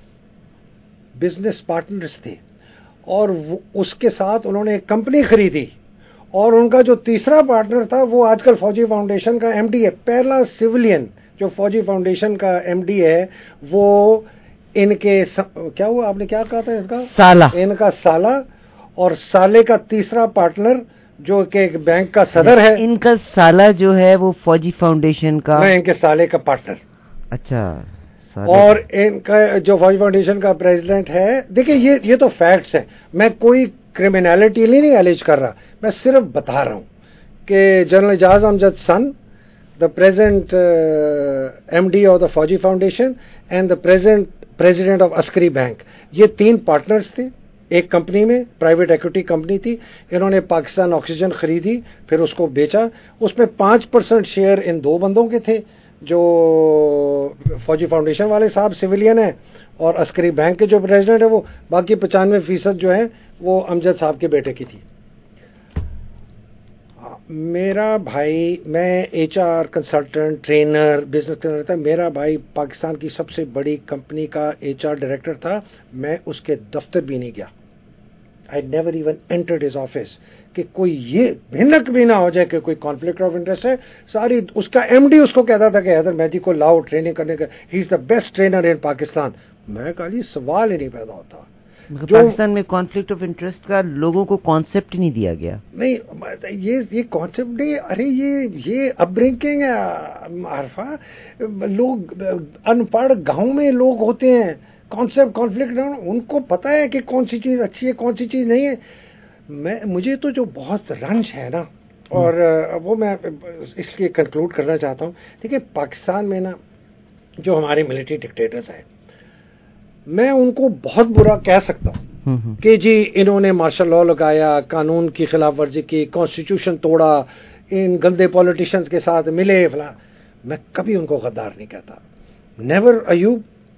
بزنس پارٹنرز تھے, اور اس کے ساتھ انہوں نے ایک کمپنی خریدی, اور ان کا جو تیسرا پارٹنر تھا وہ آج کل فوجی فاؤنڈیشن کا ایم ڈی ہے. پہلا سویلین جو فوجی فاؤنڈیشن کا ایم ڈی ہے وہ ان کے کیا ہوا, آپ نے کیا کہا تھا ان کا سالہ, ان کا سالہ, اور سالے کا تیسرا پارٹنر جو کہ ایک بینک کا صدر ہے. ان کا سالہ جو ہے وہ فوجی فاؤنڈیشن کا, ان کے سالے کا پارٹنر. اچھا. اور ان کا جو فوجی فاؤنڈیشن کا پریزیڈنٹ ہے, دیکھیں یہ یہ تو فیکٹس ہیں, میں کوئی کرمینالٹی نہیں ایلیج کر رہا, میں صرف بتا رہا ہوں کہ general Ijaz Amjad son, the present uh, M D of the Fauji Foundation and the present president of Askari Bank, یہ تین پارٹنرز تھے ایک کمپنی میں, پرائیویٹ ایکوٹی کمپنی تھی. انہوں نے پاکستان آکسیجن خریدی, پھر اس کو بیچا. اس میں پانچ پرسنٹ شیئر ان دو بندوں کے تھے, جو فوجی فاؤنڈیشن والے صاحب سویلین ہیں, اور عسکری بینک کے جو پریزیڈنٹ ہے وہ باقی پچانوے فیصد جو ہے وہ امجد صاحب کے بیٹے کی تھی. میرا بھائی, میں H R consultant, trainer, business trainer تھا. میرا بھائی پاکستان کی سب سے بڑی کمپنی کا ایچ آر ڈائریکٹر تھا. میں اس کے دفتر بھی نہیں گیا. I never even entered his office, کہ کوئی یہ بھنک بھی نہ ہو جائے کہ کوئی کانفلکٹ آف انٹرسٹ ہے. ساری اس کا ایم ڈی اس کو کہتا تھا کہ حیدر مہدی کو لاؤ ٹریننگ کرنے کا, he is the best trainer in Pakistan. میں کہا جی سوال ہی نہیں پیدا ہوتا. پاکستان میں کانفلکٹ آف انٹرسٹ کا لوگوں کو کانسیپٹ نہیں دیا گیا. نہیں, یہ یہ کانسیپٹ نہیں. ارے یہ یہ اپ برنگنگ ہے عارفہ. لوگ ان پڑھ گاؤں میں لوگ ہوتے ہیں, کانسیپٹ کانفلکٹ ان کو پتہ ہے کہ کون سی چیز اچھی ہے کون سی چیز نہیں ہے. میں مجھے تو جو بہت رنج ہے نا, اور وہ میں اس لیے کنکلوڈ کرنا چاہتا ہوں. دیکھیں پاکستان میں نا جو ہمارے ملٹری ڈکٹیٹرز ہیں, میں ان کو بہت برا کہہ سکتا ہوں کہ جی انہوں نے مارشل لا لگایا, قانون کی خلاف ورزی کی, کانسٹیٹیوشن توڑا, ان گندے پولیٹیشنز کے ساتھ ملے فلاں. میں کبھی ان کو غدار نہیں کہتا. Never Ayub,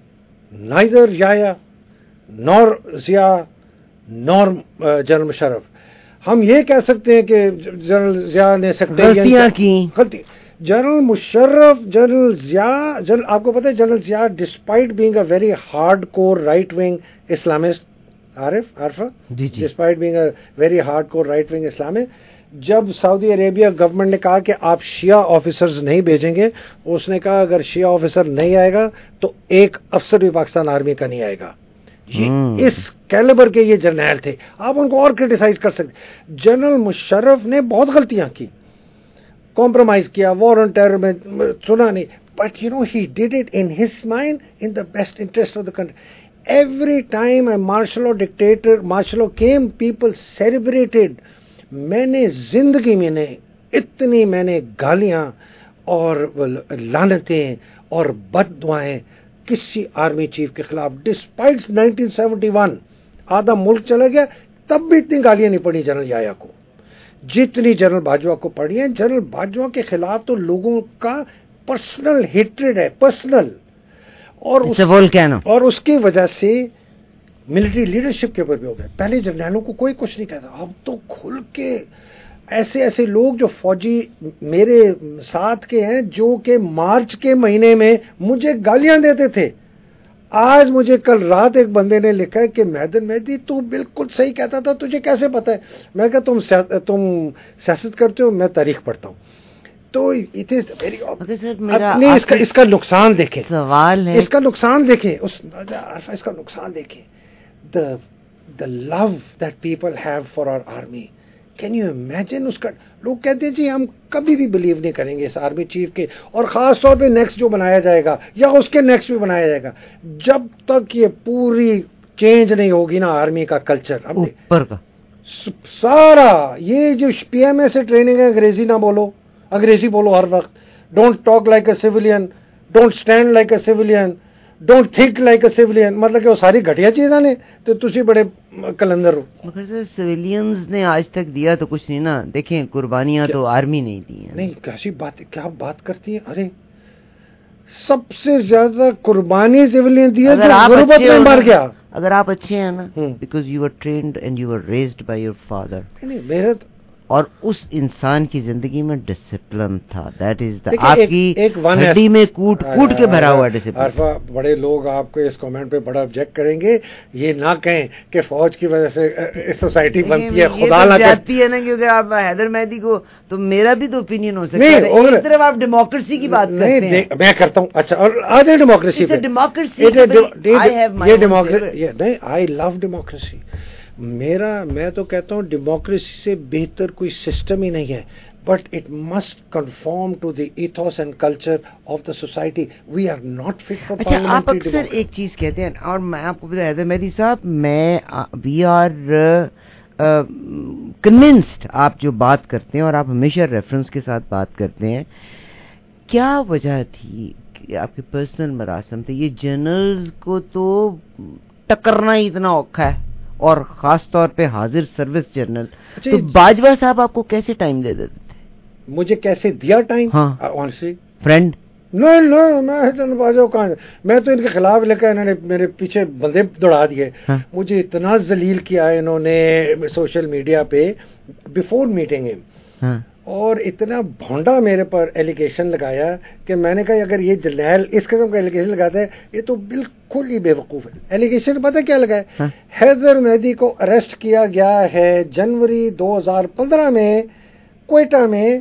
neither Yahya, nor Zia, nor general Musharraf. ہم یہ کہہ سکتے ہیں کہ جنرل ضیاء نے غلطیاں کی. غلطی general Musharraf, general Zia, general آپ کو پتہ ہے general Zia despite being a very hard core right wing Islamist, Arif Arifa جی جی, despite being a very hard core right wing Islamist, جب سعودی عربیہ گورنمنٹ نے کہا کہ آپ شیعہ آفیسرز نہیں بھیجیں گے, اس نے کہا اگر شیعہ آفیسر نہیں آئے گا تو ایک افسر بھی پاکستان آرمی کا نہیں آئے گا. یہ اس کیلیبر کے یہ جرنیل تھے. آپ ان کو اور کرٹیسائز کر سکتے. جنرل مشرف نے بہت غلطیاں کی, کمپرومائز کیا, وار آن ٹیرر میں سنا نہیں, but you know he did it in his mind in the best interest of the country. Every time a martial law dictator martial law came, people celebrated. میں نے زندگی میں نے اتنی میں نے گالیاں اور لعنتیں اور بد دعائیں کسی آرمی چیف کے خلاف, ڈسپائٹ نائنٹین سیونٹی ون آدھا ملک چلا گیا, تب بھی اتنی گالیاں نہیں پڑی جنرل یایا کو جتنی جنرل باجوہ کو پڑی ہیں. جنرل باجوہ کے خلاف تو لوگوں کا پرسنل ہیٹریڈ ہے, پرسنل, اور اس اور اس کی وجہ سے ملٹری لیڈرشپ کے اوپر بھی ہو گئے. پہلے جرنیلوں کو کوئی کچھ نہیں کہتا, اب تو کھل کے ایسے ایسے لوگ جو فوجی میرے ساتھ کے ہیں جو کہ مارچ کے مہینے میں مجھے گالیاں دیتے تھے, آج مجھے کل رات ایک بندے نے لکھا ہے کہ مہدر مہدی تو بالکل صحیح کہتا تھا, تجھے کیسے پتا ہے؟ میں کہا تم تم سیاست کرتے ہو, میں تاریخ پڑھتا ہوں. تو اپنی اس کا اس کا نقصان دیکھیں, سوال ہے اس کا نقصان دیکھیں, اس اس کا نقصان دیکھیں. the the love that people have for our army, can you imagine? اس کا لوگ کہتے ہیں جی ہم کبھی بھی بلیو نہیں کریں گے اس آرمی چیف کے, اور خاص طور پہ نیکسٹ جو بنایا جائے گا یا اس کے نیکسٹ بھی بنایا جائے گا, جب تک یہ پوری چینج نہیں ہوگی نا آرمی کا کلچر اوپر کا سارا. یہ جو پی ایم اے سے ٹریننگ ہے, انگریزی نہ بولو, انگریزی بولو ہر وقت, don't talk like a civilian, don't stand like a civilian, don't think like a civilian, मतलब कि वो सारी घटिया चीज़ां ने तो तुसी बड़े कलंदर हो। मगर सर सिविलियंस ने आज तक दिया तो कुछ नहीं ना, देखें कुर्बानियां तो आर्मी नहीं दी हैं। नहीं कैसी बात, क्या बात करती है, अरे सबसे ज्यादा कुर्बानी सिविलियन दी है जो गुर्बत में मर गया। अगर आप अच्छे हैं ना, because you were trained and you were raised by your father, नहीं मेरे और उस इंसान की जिंदगी में डिसिप्लिन था, दैट इज द आपकी हड्डी में कूट कूट के भरा हुआ डिसिप्लिन। अरफा, बड़े लोग आपको इस कमेंट पे बड़ा ऑब्जेक्ट करेंगे, ये ना कहें कि फौज की वजह से सोसाइटी बनती है, खुदा ना जाती है ना, क्योंकि आप हैदर मेहदी को, तो मेरा भी तो ओपिनियन हो सकता है। एक तरफ आप डेमोक्रेसी की बात करते हैं, मैं करता हूँ। अच्छा, और आ जाए डेमोक्रेसी पे, डेमोक्रेसी ये डेमोक्रेसी नहीं, आई लव डेमोक्रेसी। मेरा मैं तो कहता हूँ डेमोक्रेसी से बेहतर कोई सिस्टम ही नहीं है, but it must conform to the ethos and culture of the society. We are not fit for parliamentary. आप अक्सर एक चीज कहते हैं, और मैं आपको बता हैदर मेहदी साहब, मैं वी आर कन्विंस्ड आप जो बात करते हैं, और आप हमेशा रेफरेंस के साथ बात करते हैं, क्या वजह थी कि आपके पर्सनल मरासम थे, ये जर्नल्स को तो टकरना ही इतना औखा है, और खास तौर पे हाजिर सर्विस जर्नल, तो बाजवा साहब आपको कैसे टाइम दे देते थे? मुझे कैसे दिया टाइम? हाँ, ऑनेस्टली फ्रेंड नहीं नहीं, मैं बाजवा कहाँ, मैं तो इनके खिलाफ लेकर इन्होंने मेरे पीछे बंदे दौड़ा दिए। हाँ? मुझे इतना जलील किया इन्होंने सोशल मीडिया पे बिफोर मीटिंग हिम। हाँ? और इतना भोंडा मेरे पर एलिगेशन लगाया कि मैंने कहा अगर ये जर्नैल इस किस्म का एलिगेशन लगाता है, ये तो बिल्कुल ही बेवकूफ़ है। एलिगेशन पता क्या लगा है? हाँ? हैदर मेहदी को अरेस्ट किया गया है जनवरी दो हज़ार पंद्रह में क्वेटा में,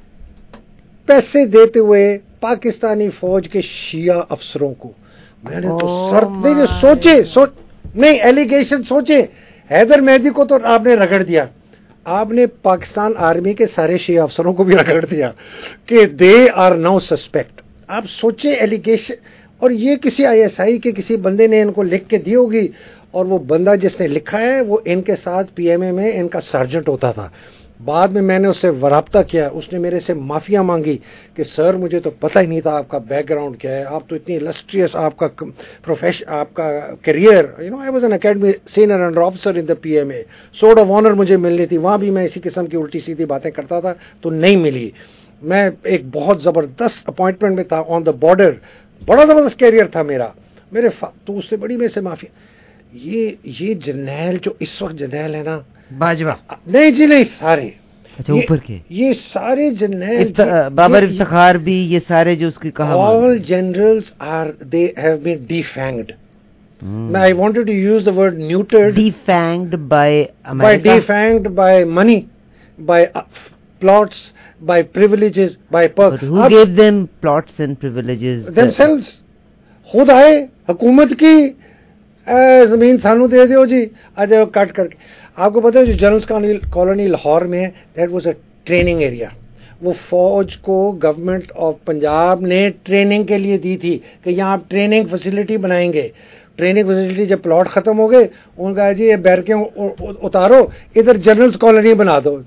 पैसे देते हुए पाकिस्तानी फौज के शिया अफसरों को। मैंने तो सर नहीं सोचे सोच नहीं एलिगेशन सोचे, हैदर मेहदी को तो आपने रगड़ दिया, आपने पाकिस्तान आर्मी के सारे शिया अफसरों को भी रगड़ दिया कि दे आर नाउ सस्पेक्ट। आप सोचे एलिगेशन, और ये किसी आईएसआई के किसी बंदे ने इनको लिख के दी होगी, और वो बंदा जिसने लिखा है वो इनके साथ पीएमए में इनका सर्जेंट होता था। बाद में मैंने उससे वराब्ता किया, उसने मेरे से माफिया मांगी कि सर मुझे तो पता ही नहीं था आपका बैकग्राउंड क्या है, आप तो इतनी इलस्ट्रियस, आपका प्रोफेशन, आपका career, you know I was an academy senior under officer in the PMA, sword of honour मुझे मिलनी थी, वहां भी मैं इसी किस्म की उल्टी सीधी बातें करता था तो नहीं मिली। मैं एक बहुत जबरदस्त अपॉइंटमेंट में था ऑन द बॉर्डर, बड़ा जबरदस्त कैरियर था मेरा, मेरे तो उससे बड़ी मेरे से माफिया। ये ये जर्नैल जो इस वक्त जर्नैल है ना, बाजवा नहीं जी नहीं, सारे अच्छा ऊपर के ये सारे जनरल, बाबर इफ्तिखार भी, ये सारे जो उसकी कहा, all generals are they have been defanged. I wanted to use the word neutered, defanged by by defanged by money, by plots, by privileges, by perks. Who gave them plots and privileges? Themselves. खुद आए हुकूमत की जमीन सानू दे दो जी, आज कट करके। आपको पता है जो जनरल्स कॉलोनी लाहौर में है, that was a training area. वो फौज को गवर्नमेंट ऑफ पंजाब ने ट्रेनिंग के लिए दी थी कि यहाँ आप ट्रेनिंग फैसिलिटी बनाएंगे। ट्रेनिंग फैसिलिटी जब प्लॉट खत्म हो गए, उन्होंने कहा जी ये बैरकें उतारो, इधर जनरल्स कॉलोनी बना दो।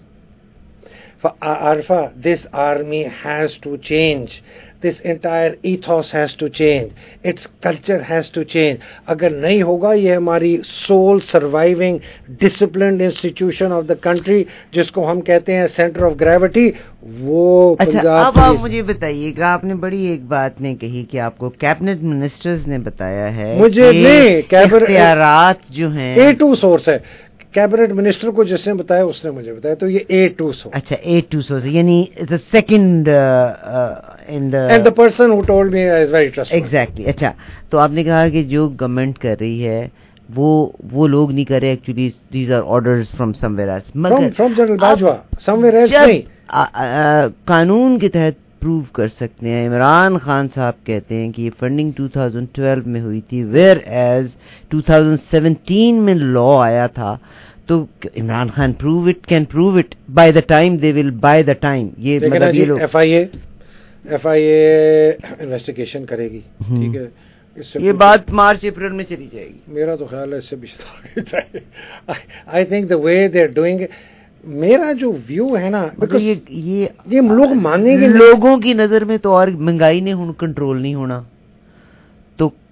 Arfa, this army has to change. This entire ethos has to change. Its culture has to change. अगर नहीं होगा, ये हमारी sole surviving disciplined institution of the country, जिसको हम कहते हैं center of gravity, वो अच्छा, अब आप मुझे बताइएगा, आपने बड़ी एक बात ने कही कि आपको कैबिनेट मिनिस्टर्स ने बताया है, मुझे नहीं, कैबिनेट जो हैं ए टू सोर्स है, कैबिनेट मिनिस्टर को जिसने बताया उसने मुझे बताया, तो ये ए टू सोर्स। अच्छा, ए टू सोर्स यानी the second in the end the person who told me is very trusted. Exactly. अच्छा, तो आपने कहा कि जो गवर्नमेंट कर रही है वो वो लोग नहीं कर रहे, actually these are orders from somewhere else, मगर from general Bajwa, somewhere else नहीं। कानून के तहत प्रूव कर सकते हैं, इमरान खान साहब कहते हैं कि ये फंडिंग दो हज़ार बारह में हुई थी, वेयर एज दो हज़ार सत्रह में लॉ आया था, तो Imran Khan prove it, can prove it by the time they will, by the time ये मतलब ये लोग एफआईए एफआईए इन्वेस्टिगेशन करेगी, ठीक है, ये बात मार्च अप्रैल में चली जाएगी। मेरा तो ख्याल है इससे भी आगे जाए। I think the way they are doing, मेरा जो व्यू है ना, बिकॉज़ ये ये ये लोग मानेंगे, लोगों की नजर में तो और महंगाई ने हुन कंट्रोल नहीं होना, तो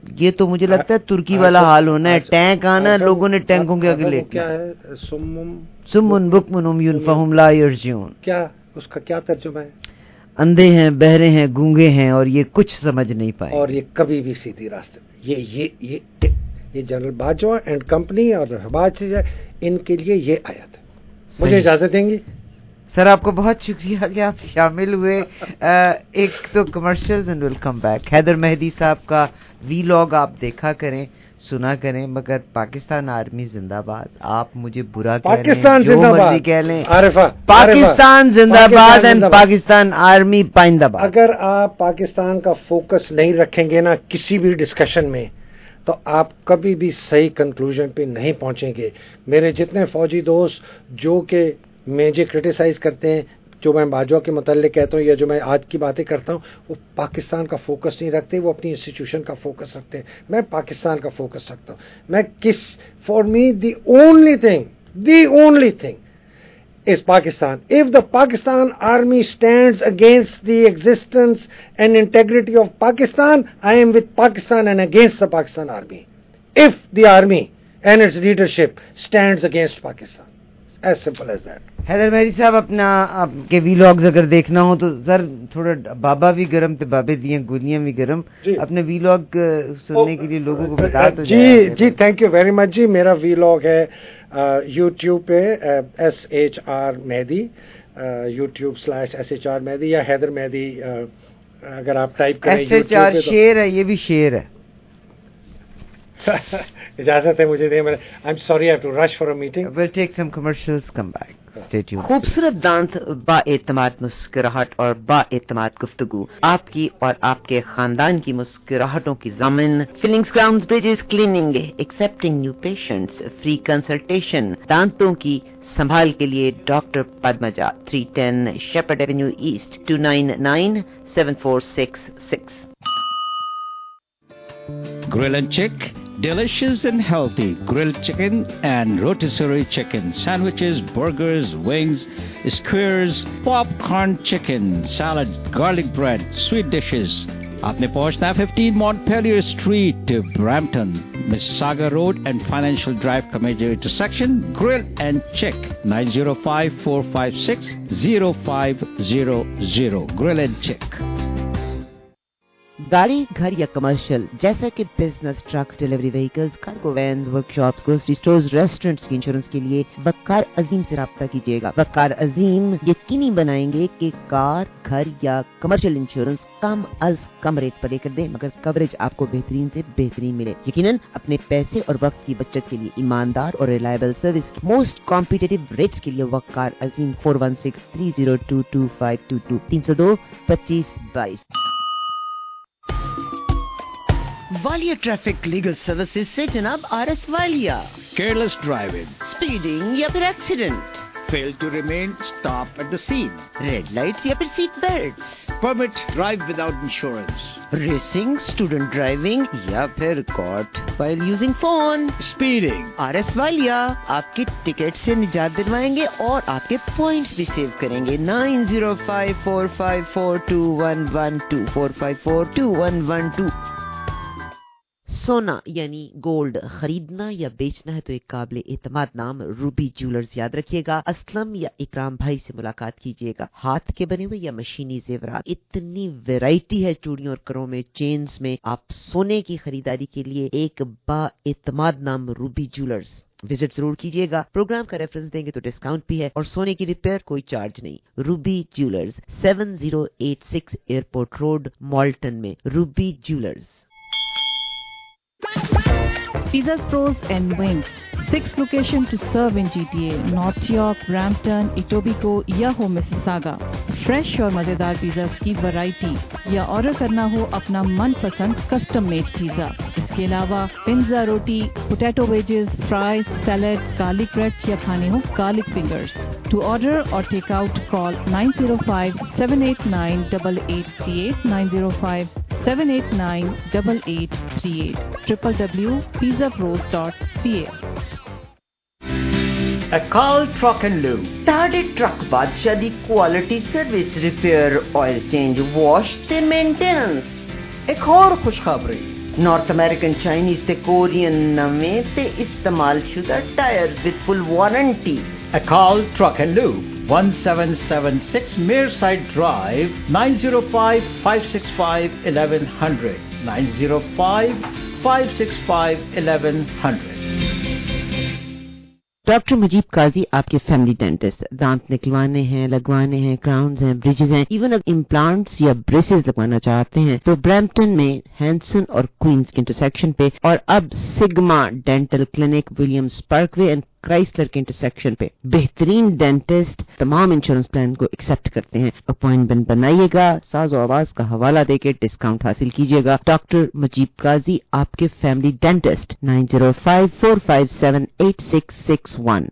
یہ تو مجھے لگتا ہے ترکی والا حال ہونا ہے, ٹینک آنا, لوگوں نے ٹینکوں کے آگے لیٹنا. کیا ہے سمم سمن بکمن عمیٌ فہم لا یرجعون, کیا اس کا کیا ترجمہ ہے؟ اندھے ہیں, بہرے ہیں, گونگے ہیں اور یہ کچھ سمجھ نہیں پائے, اور یہ کبھی بھی سیدھی راستے. یہ یہ یہ یہ جنرل باجوہ اینڈ کمپنی اور رہباج ان کے لیے یہ آیت ہے. مجھے اجازت دیں گی سر؟ آپ کو بہت شکریہ کہ آپ شامل ہوئے. ایک تو commercials and we'll come back. Haider Mehdi صاحب کا وی لاگ آپ دیکھا کریں, سنا کریں, مگر پاکستان آرمی زندہ باد. آپ مجھے برا کہہ لیں, جو مرضی کہہ لیں, پاکستان زندہ باد اینڈ پاکستان آرمی پائندہ باد. اگر آپ پاکستان کا فوکس نہیں رکھیں گے نا کسی بھی ڈسکشن میں, تو آپ کبھی بھی صحیح کنکلوژن پہ نہیں پہنچیں گے. میرے جتنے فوجی دوست جو کہ مجھے کرٹیسائز کرتے ہیں, جو میں باجوہ کے متعلق کہتا ہوں یا جو میں آج کی باتیں کرتا ہوں, وہ پاکستان کا فوکس نہیں رکھتے, وہ اپنی انسٹیٹیوشن کا فوکس رکھتے ہیں. میں پاکستان کا فوکس رکھتا ہوں. میں کس for me the only thing the only thing is Pakistan. If the Pakistan army stands against the existence and integrity of Pakistan, I am with Pakistan and against the Pakistan army. If the army and its leadership stands against Pakistan. As simple as that. Haider Mehdi صاحب, اپنا آپ کے وی لاگز اگر دیکھنا ہو تو سر تھوڑا بابا بھی گرم تے بابے دیاں گولیاں بھی گرم, اپنے وی لاگ سننے کے لیے لوگوں کو بتا تو جی جی تھینک یو ویری مچ. جی میرا وی لاگ ہے یوٹیوب پہ S H R Mehdi, YouTube slash S H R Mehdi یا حیدر مہدی اگر آپ ٹائپ کریں. ایس ایچ آر شیر ہے, یہ بھی شیر ہے. اجازت ہے مجھے دیں. I am sorry, I have to rush for a meeting. We'll take some commercials, come back. خوبصورت دانت, با اعتماد مسکراہٹ اور با اعتماد گفتگو, آپ کی اور آپ کے خاندان کی مسکراہٹوں کی ضامن. Fillings crowns bridges cleaning, accepting new patients, free consultation. دانتوں کی سنبھال کے لیے doctor Padmaja, three ten Sheppard Avenue East, two nine nine seven four six six. Grill and Chick, delicious and healthy grilled chicken and rotisserie chicken, sandwiches, burgers, wings, skewers, popcorn chicken, salad, garlic bread, sweet dishes. آپ نے پہنچنا ہے fifteen Montpelier Street, Brampton, Mississauga Road and Financial Drive کا major intersection. Grill and Chick, nine zero five four five six zero five zero zero. Grill and Chick. گاڑی, گھر یا کمرشل جیسا کہ business, trucks, delivery vehicles, cargo vans, workshops, grocery stores, restaurants کی انشورنس کے لیے وقار عظیم سے رابطہ کیجیے گا. وقار عظیم یقینی بنائیں گے کہ کار, گھر یا کمرشل انشورنس کم از کم ریٹ پر لے کر دیں, مگر کوریج آپ کو بہترین سے بہترین ملے. یقیناً اپنے پیسے اور وقت کی بچت کے لیے ایماندار اور ریلائبل سروس کی موسٹ کمپیٹیٹو ریٹس کے لیے Waqar Azeem four one six three zero two two five two two, تین سو دو پچیس بائیس. والیہ ٹریفک لیگل سروسز سے جناب R S Walia. Careless driving, speeding یا پھر accident, fail to remain stop at the scene, red lights یا پھر seat belts, permit drive without insurance, racing, student driving یا پھر caught while using phone. speeding. R S Walia آپ کی ٹکٹ سے نجات دلوائیں گے اور آپ کے پوائنٹس بھی سیو کریں گے. Nine zero five four five four two one one two four five four two one one two. سونا یعنی گولڈ خریدنا یا بیچنا ہے تو ایک قابل اعتماد نام روبی جیولرز یاد رکھیے گا. اسلم یا اکرام بھائی سے ملاقات کیجیے گا. ہاتھ کے بنے ہوئے یا مشینی زیورات, اتنی ویرائٹی ہے چوڑیوں اور کروں میں, چینز میں. آپ سونے کی خریداری کے لیے ایک با اعتماد نام روبی جیولرز وزٹ ضرور کیجیے گا. پروگرام کا ریفرنس دیں گے تو ڈسکاؤنٹ بھی ہے اور سونے کی ریپیئر کوئی چارج نہیں. Ruby jewellers, seven zero eight six airport road, Malton میں. Ruby jewellers. Pizza Pros and Wings. Six locations to serve in G T A, North York, Brampton, Etobicoke یا ہو Mississauga. فریش اور مزیدار پیزاز کی ورائٹی یا آرڈر کرنا ہو اپنا من پسند کسٹم میڈ پیزا. اس کے علاوہ panzerotti, potato wedges, fries, salad, garlic bread یا کھانے ہو گارلک فنگرز. ٹو آرڈر اور take out call nine zero five seven eight nine eight eight three eight, nine zero five seven eight nine eight eight three eight, W W W dot pizza pros dot C A. Akal truck and lube, تہاڈے ٹرک بادشاہ دی quality service, repair, oil change, wash تے مینٹیننس. ایک اور خوشخبری, نارتھ امریکن چائنیز تے کورین نویں تے استعمال شدہ tyres with full warranty. Akal Truck and Lube, seventeen seventy-six Mearside Drive, nine oh five, five six five, eleven hundred, nine oh five, five six five, eleven hundred. Doctor Mujeeb Qazi آپ کے فیملی ڈینٹسٹ، دانت نکلوانے ہیں، لگوانے ہیں، کراؤنز ہیں، بریجز ہیں، ایون اگر امپلانٹس یا بریسز لگوانا چاہتے ہیں تو برمپٹن میں ہینسن اور کوئنز کے انٹرسیکشن پہ، اور اب Sigma dental clinic Williams Parkway and Chrysler کے انٹرسیکشن پہ بہترین ڈینٹسٹ تمام انشورنس پلان کو ایکسپٹ کرتے ہیں. اپوائنٹمنٹ بنائیے گا، ساز و آواز کا حوالہ دے کے ڈسکاؤنٹ حاصل کیجیے گا. ڈاکٹر مجیب قاضی آپ کے family dentist, nine oh five, four five seven, eight six six one.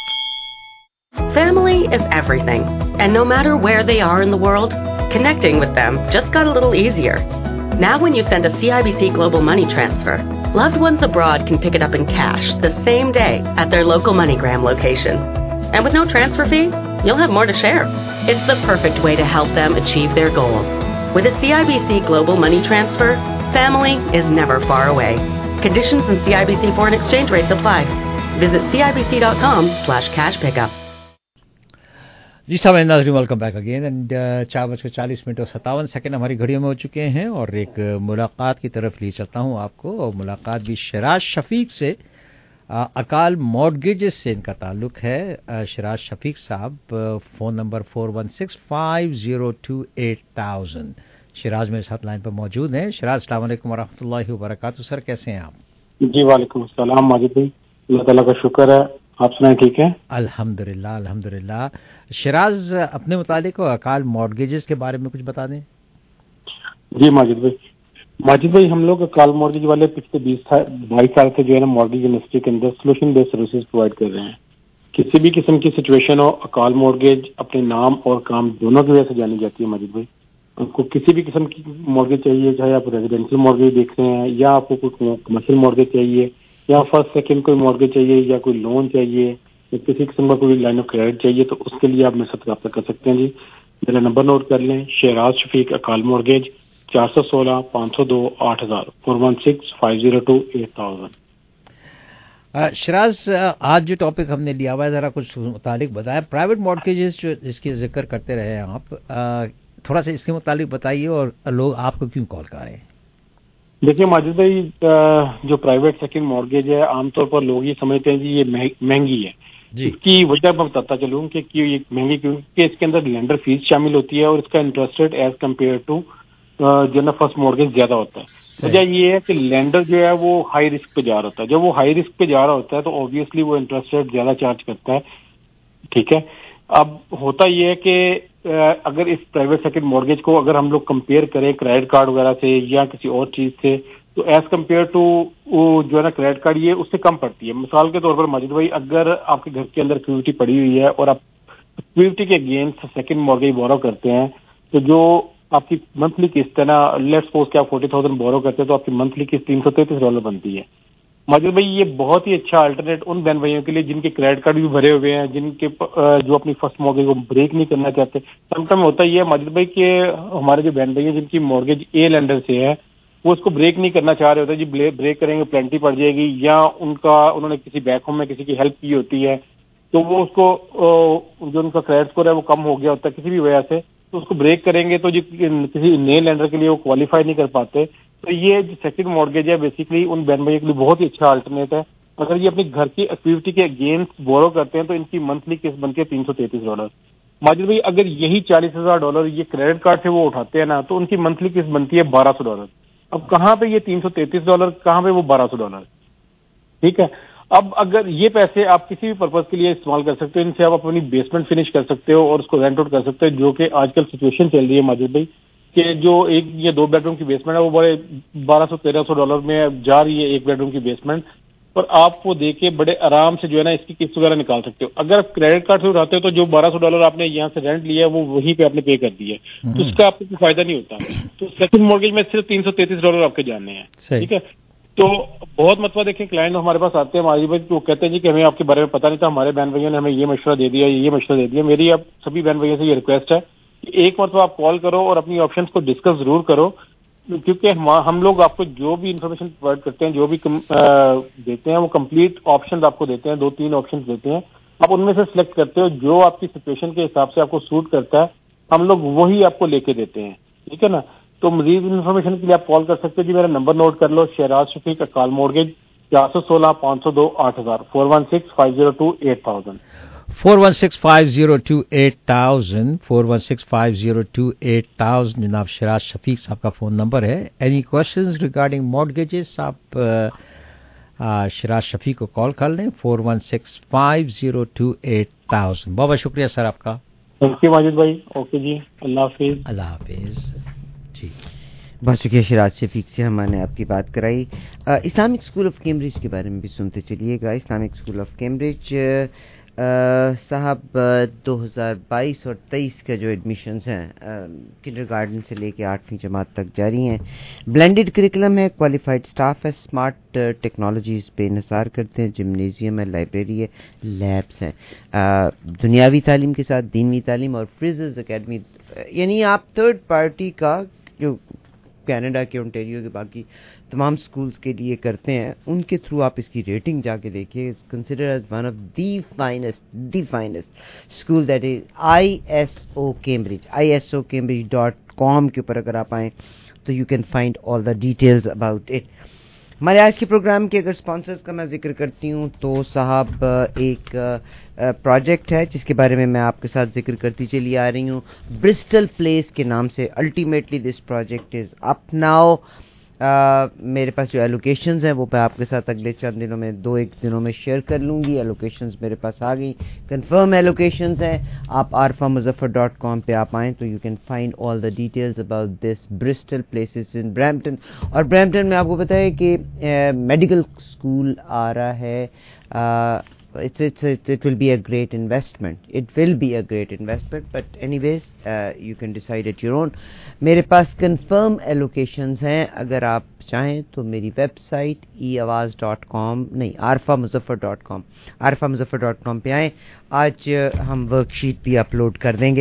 Family is everything, and no matter where they are in the world, connecting with them just got a little easier. Now when you send a C I B C Global Money Transfer, loved ones abroad can pick it up in cash the same day at their local MoneyGram location. And with no transfer fee, you'll have more to share. It's the perfect way to help them achieve their goals. With a C I B C Global Money Transfer, family is never far away. Conditions and C I B C foreign exchange rates apply. Visit C I B C dot com slash cash pickup. جی سامعین ناظرین، ویلکم بیک اگین اینڈ چار بج کے چالیس منٹ اور ستاون سیکنڈ ہماری گھڑیوں میں ہو چکے ہیں، اور ایک ملاقات کی طرف لے چلتا ہوں آپ کو، اور ملاقات بھی شراز شفیق سے، اکال مارگیجز سے ان کا تعلق ہے. شراز شفیق صاحب، phone number four one six five zero two eight thousand. Shiraz میرے ساتھ لائن پر موجود ہیں. شراز، السلام علیکم ورحمۃ اللہ وبرکاتہ. سر کیسے ہیں آپ؟ جی وعلیکم السلام ماجد بھائی، اللہ تعالیٰ کا شکر ہے، آپ سنائیں ٹھیک ہے؟ الحمد للہ الحمد للہ. شراز، اپنے متعلق اکال مارگیجز کے بارے میں کچھ بتا دیں. جی ماجد بھائی ماجد بھائی ہم لوگ اکال مارگیج والے پچھلے بیس بائیس سال سے جو ہے نا مارگیج انڈسٹری کے اندر سولوشن بیسڈ سروسز پرووائڈ کر رہے ہیں. کسی بھی قسم کی سچویشن ہو، اکال مارگیج اپنے نام اور کام دونوں کی وجہ سے جانی جاتی ہے. ماجد بھائی آپ کو کسی بھی قسم کی مارگیج چاہیے، چاہے آپ ریزیڈینشیل مارگیج دیکھ رہے ہیں یا آپ کو کوئی کمرشل مارگیج چاہیے یا فرسٹ سیکنڈ کوئی مارگیج چاہیے یا کوئی لون چاہیے یا کسی قسم کا کوئی لائن آف کریڈٹ چاہیے، تو اس کے لیے آپ میرے ساتھ رابطہ کر سکتے ہیں. جی میرا نمبر نوٹ کر لیں، شہراز شفیق اکال مارگیج، چار سو سولہ پانچ سو دو آٹھ ہزار، four one six five zero two eight thousand. Shiraz, آج جو ٹاپک ہم نے لیا ہوا ہے ذرا کچھ متعلق بتایا. پرائیویٹ مارگیجز جو جس کی ذکر کرتے رہے ہیں آپ، تھوڑا سا اس کے متعلق بتائیے اور لوگ آپ کو کیوں کال کر رہے ہیں. دیکھیے ماجد بھائی، جو پرائیویٹ سیکنڈ مارگیج ہے عام طور پر لوگ یہ سمجھتے ہیں جی یہ مہنگی ہے. اس کی وجہ میں بتاتا چلوں کہ کیوں یہ مہنگی، کیونکہ اس کے اندر لینڈر فیس شامل ہوتی ہے اور اس کا interest rate as compared to جو نا فرسٹ مارگیج زیادہ ہوتا ہے. وجہ یہ ہے کہ لینڈر جو ہے وہ ہائی رسک پہ جا رہا ہوتا ہے. جب وہ ہائی رسک پہ جا رہا ہوتا ہے تو آبویسلی وہ انٹرسٹ ریٹ زیادہ چارج کرتا ہے. ٹھیک ہے، اب ہوتا یہ ہے کہ اگر اس پرائیویٹ سیکنڈ مارگیج کو اگر ہم لوگ کمپیئر کریں کریڈٹ کارڈ وغیرہ سے یا کسی اور چیز سے، تو ایز کمپیئر ٹو جو ہے نا کریڈٹ کارڈ یہ اس سے کم پڑتی ہے. مثال کے طور پر ماجد بھائی، اگر آپ کے گھر کے اندر اکویٹی پڑی ہوئی ہے اور آپ اکویٹی کے اگینسٹ سیکنڈ مارگیج بورو کرتے ہیں، تو جو آپ کی منتھلی قسط ہے نا، لیٹس سپوز کہ آپ فورٹی تھاؤزینڈ بورو کرتے ہیں تو آپ کی منتھلی قسط تین سو تینتیس ڈالر بنتی ہے. ماجد بھائی یہ بہت ہی اچھا الٹرنیٹ ان بہن بھائیوں کے لیے جن کے کریڈٹ کارڈ بھی بھرے ہوئے ہیں، جن کے جو اپنی فرسٹ مارگیج کو بریک نہیں کرنا چاہتے. سم ٹائم ہوتا یہ ہے ماجد بھائی کہ ہمارے جو بہن بھائی ہیں جن کی مارگیج اے لینڈر سے ہے، وہ اس کو بریک نہیں کرنا چاہ رہے ہوتے. جی بریک کریں گے پلینٹی پڑ جائے گی، یا ان کا انہوں نے کسی بیک ہوم میں کسی کی ہیلپ کی ہوتی ہے تو وہ اس کو جو ان کا کریڈٹ اسکور ہے وہ کم ہو گیا ہوتا ہے کسی بھی وجہ سے، تو اس کو بریک کریں گے تو جی کسی نئے لینڈر کے لیے وہ کوالیفائی نہیں کر پاتے. تو یہ جو سیکنڈ مارگیج ہے بیسیکلی ان بہن بھائیوں کے لیے بہت ہی اچھا الٹرنیٹ ہے. اگر یہ اپنی گھر کی ایکٹیویٹی کے اگینسٹ بورو کرتے ہیں تو ان کی منتھلی قسط بنتی ہے تین سو تینتیس ڈالر. ماجد بھائی اگر یہی چالیس ہزار ڈالر یہ کریڈٹ کارڈ سے وہ اٹھاتے ہیں نا، تو ان کی منتھلی قسط بنتی ہے بارہ سو ڈالر. اب کہاں پہ یہ تین سو تینتیس ڈالر، کہاں پہ وہ بارہ سو ڈالر. ٹھیک ہے، اب اگر یہ پیسے آپ کسی بھی پرپز کے لیے استعمال کر سکتے ہو، ان سے آپ اپنی بیسمنٹ فنش کر سکتے ہو اور اس کو رینٹ آؤٹ کر سکتے ہو، جو کہ آج کل سچویشن چل رہی ہے ماجد بھائی کہ جو ایک یا دو بیڈ روم کی بیسمنٹ ہے وہ بڑے بارہ سو تیرہ سو ڈالر میں جا رہی ہے ایک بیڈ روم کی بیسمنٹ، اور آپ وہ دے کے بڑے آرام سے جو ہے نا اس کی قسط وغیرہ نکال سکتے ہو. اگر آپ کریڈٹ کارڈ سے اٹھاتے ہو تو جو بارہ سو ڈالر آپ نے یہاں سے رینٹ لیا ہے وہ وہیں پہ آپ نے پے کر دیا ہے، تو اس کا آپ کو کوئی فائدہ نہیں ہوتا. تو سیکنڈ مارگیج میں صرف تین سو تینتیس ڈالر آپ کے جاننے ہیں. ٹھیک ہے، تو بہت مرتبہ دیکھیں کلائنٹ ہمارے پاس آتے ہیں ہماری بھائی، وہ کہتے ہیں جی کہ ہمیں آپ کے بارے میں پتہ نہیں تھا، ہمارے بہن بھائیوں نے ہمیں یہ مشورہ دے دیا یہ مشورہ دے دیا. میری اب سبھی بہن بھائیوں سے یہ ریکویسٹ ہے کہ ایک مرتبہ آپ کال کرو اور اپنی آپشنس کو ڈسکس ضرور کرو. کیونکہ ہم لوگ آپ کو جو بھی انفارمیشن پرووائڈ کرتے ہیں، جو بھی دیتے ہیں، وہ کمپلیٹ آپشنز آپ کو دیتے ہیں، دو تین آپشنز دیتے ہیں، آپ ان میں سے سلیکٹ کرتے ہو جو آپ کی سچویشن کے حساب سے آپ کو سوٹ کرتا ہے، ہم لوگ وہی آپ کو لے کے دیتے ہیں، ٹھیک ہے نا. تو مزید انفارمیشن کے لیے آپ کال کر سکتے ہیں. جی میرا نمبر نوٹ کر لو، شہراز شفیق اکال مورگیج، چار سو سولہ پانچ سو دو آٹھ ہزار، four one six five zero two eight thousand four one six five zero two eight thousand four one six five zero two eight thousand جناب شہراز شفیق صاحب کا فون نمبر ہے. اینی کوشچنز ریگارڈنگ مارگیجز آپ شہراز شفیق کو کال کر لیں، four one six five zero two eight thousand. بہت بہت شکریہ سر آپ کا. تھینک یو ماجد بھائی. اوکے جی، اللہ حافظ. اللہ حافظ. جی بہت شکریہ شہراز شفیق سے ہم نے آپ کی بات کرائی. اسلامک اسکول آف کیمبرج کے بارے میں بھی سنتے چلیے گا. اسلامک اسکول آف کیمبرج صاحب دو ہزار بائیس اور تیئیس کا جو ایڈمیشنز ہیں کنڈر گارڈن سے لے کے آٹھویں جماعت تک جاری ہیں. بلینڈڈ کریکلم ہے، کوالیفائڈ سٹاف ہے، اسمارٹ ٹیکنالوجیز پہ انحصار کرتے ہیں، جمنیزیم ہے، لائبریری ہے، لیبس ہیں. دنیاوی تعلیم کے ساتھ دینی تعلیم اور فریزرز اکیڈمی، یعنی آپ تھرڈ پارٹی کا جو کینیڈا کے اونٹیریو کے باقی تمام سکولز کے لیے کرتے ہیں، ان کے تھرو آپ اس کی ریٹنگ جا کے دیکھیے. It's considered as one of the finest the finest school that is I S O Cambridge. I S O Cambridge dot com کے اوپر اگر آپ آئیں تو you can find all the details about it. ہمارے آج کے پروگرام کے اگر اسپانسرز کا میں ذکر کرتی ہوں تو صاحب ایک پروجیکٹ ہے جس کے بارے میں میں آپ کے ساتھ ذکر کرتی چلی آ رہی ہوں، برسٹل پلیس کے نام سے. Ultimately this project is up now. میرے پاس جو ایلوکیشنز ہیں وہ میں آپ کے ساتھ اگلے چند دنوں میں دو ایک دنوں میں شیئر کر لوں گی. ایلوکیشنز میرے پاس آ گئی، کنفرم ایلوکیشنز ہیں. آپ عارفہ مظفر ڈاٹ کام پہ آپ آئیں تو you can find all the details about this Bristol places in Brampton. اور برامپٹن میں آپ کو پتہ ہے کہ میڈیکل اسکول آ رہا ہے. It's, it's, it's, it will be a great investment. It will be a great investment. But anyways, uh, you can decide at your own. میرے پاس کنفرم ایلوکیشنز ہیں. اگر آپ چاہیں تو میری ویب سائٹ ای آواز ڈاٹ کام نہیں Arifa Muzaffar dot com Arifa Muzaffar dot com پہ آئیں. آج ہم ورک شیٹ بھی اپلوڈ کر دیں گے.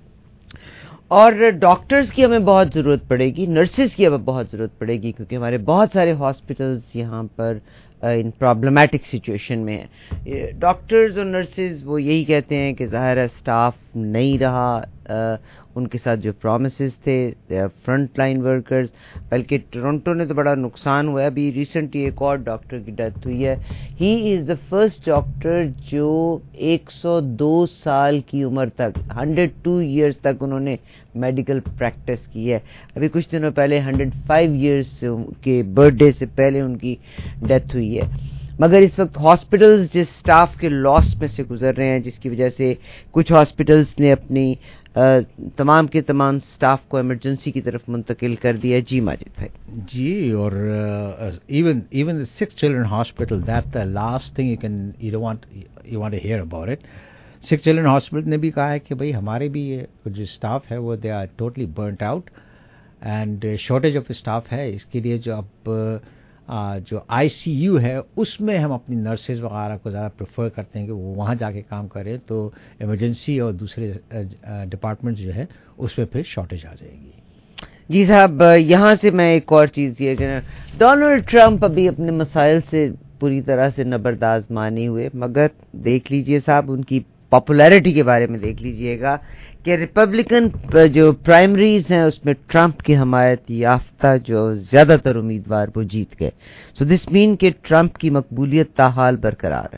اور ڈاکٹرز کی ہمیں بہت ضرورت پڑے گی، نرسز کی ہمیں بہت ضرورت پڑے گی، کیونکہ ہمارے بہت سارے ہاسپٹلز یہاں پر ان پرابلمیٹک سچویشن میں ہیں. ڈاکٹرز اور نرسز وہ یہی کہتے ہیں کہ ظاہر ہے اسٹاف نہیں رہا ان کے ساتھ جو پرومسز تھے، فرنٹ لائن ورکرز. بلکہ ٹورنٹو نے تو بڑا نقصان ہوا ہے. ابھی ریسنٹلی ایک اور ڈاکٹر کی ڈیتھ ہوئی ہے. ہی از دا فرسٹ ڈاکٹر جو ایک سو دو سال کی عمر تک ہنڈریڈ ٹو ایئرس تک انہوں نے میڈیکل پریکٹس کی ہے. ابھی کچھ دنوں پہلے ہنڈریڈ فائیو ایئرس کے برتھ ڈے سے پہلے ان کی ڈیتھ ہوئی ہے. مگر اس وقت ہاسپٹلز جس سٹاف کے لاس میں سے گزر رہے ہیں، جس کی وجہ سے کچھ ہاسپٹلز نے اپنی تمام کے تمام سٹاف کو ایمرجنسی کی طرف منتقل کر دیا. جی ماجد بھائی. جی اور even even sick children hospital that the last thing you can you don't want you want to hear about it. Sick children hospital نے بھی کہا ہے کہ بھائی ہمارے بھی جو اسٹاف ہے وہ they are totally burnt out and shortage of staff ہے. اس کے لیے جو اب جو آئی سی یو ہے اس میں ہم اپنی نرسز وغیرہ کو زیادہ پریفر کرتے ہیں کہ وہ وہاں جا کے کام کریں، تو ایمرجنسی اور دوسرے ڈپارٹمنٹ جو ہے اس میں پھر شارٹیج آ جائے گی. جی صاحب، یہاں سے میں ایک اور چیز یہ کہ ڈونلڈ ٹرمپ ابھی اپنے مسائل سے پوری طرح سے نبرداز مانی ہوئے، مگر دیکھ لیجئے صاحب ان کی پاپولیرٹی کے بارے میں دیکھ لیجئے گا کہ ریپبلکن جو پرائمریز ہیں اس میں ٹرمپ کی حمایت یافتہ جو زیادہ تر امیدوار وہ جیت گئے. سو دس مین کہ ٹرمپ کی مقبولیت تاحال برقرار ہے.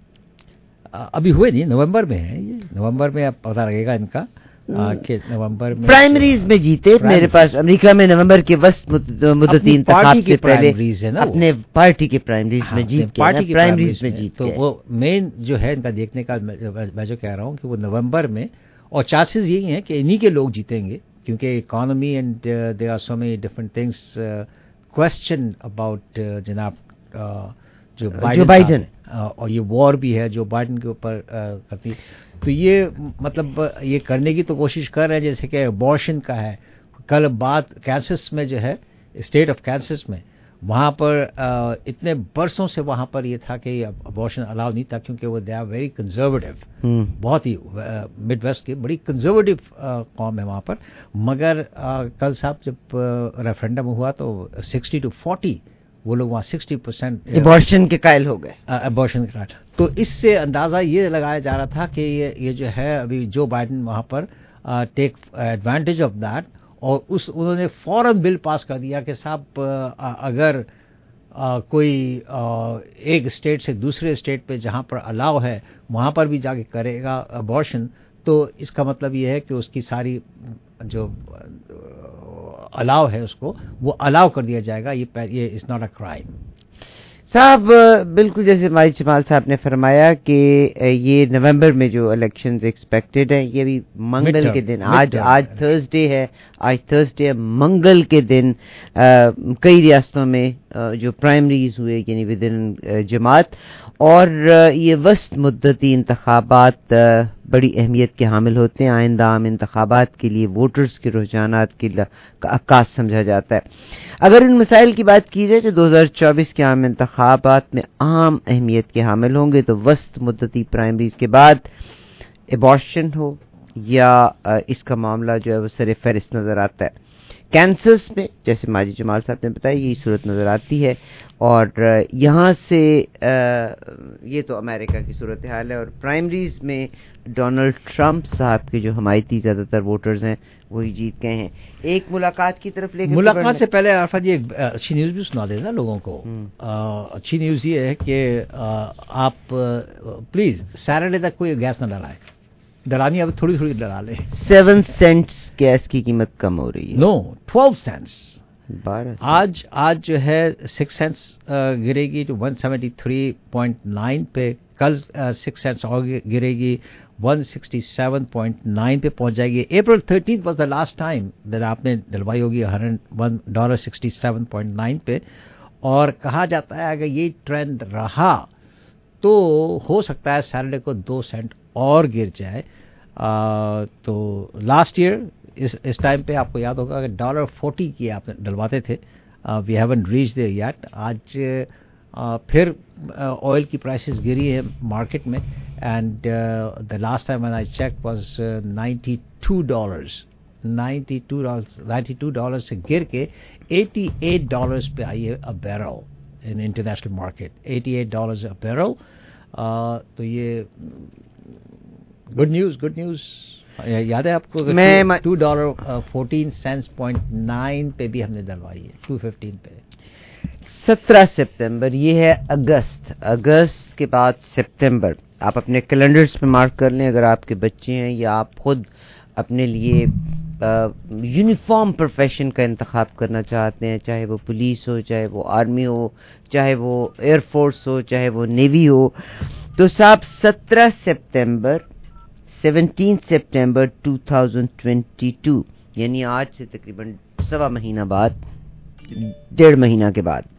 ابھی ہوئے نہیں، نومبر میں ہے یہ، نومبر میں اب پتہ لگے گا ان کا کہ نومبر میں پرائمریز میں جیتے. میرے پاس امریکہ میں نومبر کے وسط مدتی انتخاب سے پہلے اپنے پارٹی کے پرائمریز میں جیت گئے. پرائمریز میں جیت تو وہ مین جو ہے ان کا دیکھنے کا میں جو کہہ رہا ہوں کہ وہ نومبر میں، اور چانسز یہی ہیں کہ انہی کے لوگ جیتیں گے کیونکہ economy and there are so many different things question about جناب جو بائیڈن اور یہ وار بھی ہے جو بائیڈن کے اوپر کرتی. تو یہ مطلب یہ کرنے کی تو کوشش کر رہے ہیں جیسے کہ ابارشن کا ہے. کل بات کینسس میں جو ہے اسٹیٹ آف کینسس میں वहाँ पर इतने बरसों से वहाँ पर ये था कि अबॉर्शन अलाउ नहीं था, क्योंकि वो दे आर वेरी कंजर्वेटिव, बहुत ही मिड वेस्ट की बड़ी कंजर्वेटिव कौम है वहाँ पर। मगर कल साहब जब रेफरेंडम हुआ तो सिक्सटी टू फोर्टी वो लोग वहाँ सिक्सटी परसेंट अबॉर्शन के कायल हो गए, अबॉर्शन के कायल। तो इससे अंदाज़ा ये लगाया जा रहा था कि ये ये जो है अभी जो बाइडेन वहाँ पर टेक एडवांटेज ऑफ दैट, और उस उन्होंने फौरन बिल पास कर दिया कि साहब अगर आ, कोई आ, एक स्टेट से दूसरे स्टेट पे जहाँ पर अलाउ है वहाँ पर भी जाके करेगा अबॉर्शन, तो इसका मतलब ये है कि उसकी सारी जो अलाउ है उसको वो अलाउ कर दिया जाएगा, ये ये इज नॉट अ क्राइम। साहब बिल्कुल जैसे माजिद जमाल साहब ने फरमाया कि ये नवंबर में जो इलेक्शंस एक्सपेक्टेड हैं, ये भी मंगल के दिन, आज आज थर्सडे है, आज थर्सडे मंगल के दिन आ, कई रियासतों में आ, जो प्राइमरीज हुए यानी विद इन जमात, और ये वस्त मुद्दती इंतखाबात बड़ी अहमियत के हामिल होते हैं। आइंदा आम इंतखाबात के लिए वोटर्स के रुझानात की अक्कास समझा जाता है। अगर इन मसाइल की बात की जाए तो दो हज़ार चौबीस के आम इंतखाबात में अहम अहमियत के हामिल होंगे, तो वस्त मुद्दती प्राइमरीज के बाद एबॉर्शन हो या इसका मामला जो है वो सर फहरिस्त नज़र आता है। कैंसर्स में जैसे माजिद जमाल साहब ने बताया यही सूरत नज़र आती है, और यहाँ से ये तो अमेरिका की सूरत हाल है। और प्राइमरीज में डोनाल्ड ट्रंप साहब के जो हमायती ज़्यादातर वोटर्स हैं वही जीत गए हैं। एक मुलाकात की तरफ लेकर मुलाकात से पहले आरफा जी एक अच्छी न्यूज़ भी सुना देना लोगों को। आ, अच्छी न्यूज़ ये है कि आप प्लीज़ सैटरडे तक कोई गैस न डलाए, डलानी अब थोड़ी थोड़ी डला ले। सेवन सेंट्स गैस की कीमत कम हो रही है। नो ट्वेल्व सेंट्स बारह। आज आज जो है सिक्स सेंट्स गिरेगी तो one seventy three point nine पे, कल सिक्स सेंट्स और गिरेगी one sixty seven point nine पे पहुंच जाएगी। April thirteen was the last time that आपने डलवाई होगी one dollar sixty seven point nine पे, और कहा जाता है अगर ये ट्रेंड रहा तो हो सकता है सैटरडे को दो सेंट और गिर जाए। आ, तो लास्ट ईयर इस इस टाइम पे आपको याद होगा कि डॉलर फोर्टी की आप डलवाते थे। We haven't reach there yet. आज आ, फिर ऑयल की प्राइसेस गिरी है मार्केट में, and the last time when I check was ninety two dollars ninety two dollars ninety two dollar से गिर के एटी एट डॉलर्स पे आई है a barrel in international market, eighty eight dollars a barrel. तो ये गुड न्यूज़ गुड न्यूज़ याद है आपको? मैं two dollar fourteen cents point nine पे भी हमने डलवाई है, टू फिफ्टीन पे। सत्रह सितंबर, ये है अगस्त, अगस्त के बाद सितंबर। आप अपने कैलेंडर्स पे मार्क कर लें अगर आपके बच्चे हैं या आप खुद अपने लिए यूनिफॉर्म प्रोफेशन का इंतखाब करना चाहते हैं, चाहे वो पुलिस हो, चाहे वो आर्मी हो, चाहे वो एयरफोर्स हो, चाहे वो नेवी हो, तो साहब सत्रह सितंबर सत्रह सितंबर दो हज़ार बाईस यानी आज से तकरीबन सवा महीना बाद, डेढ़ महीना के बाद,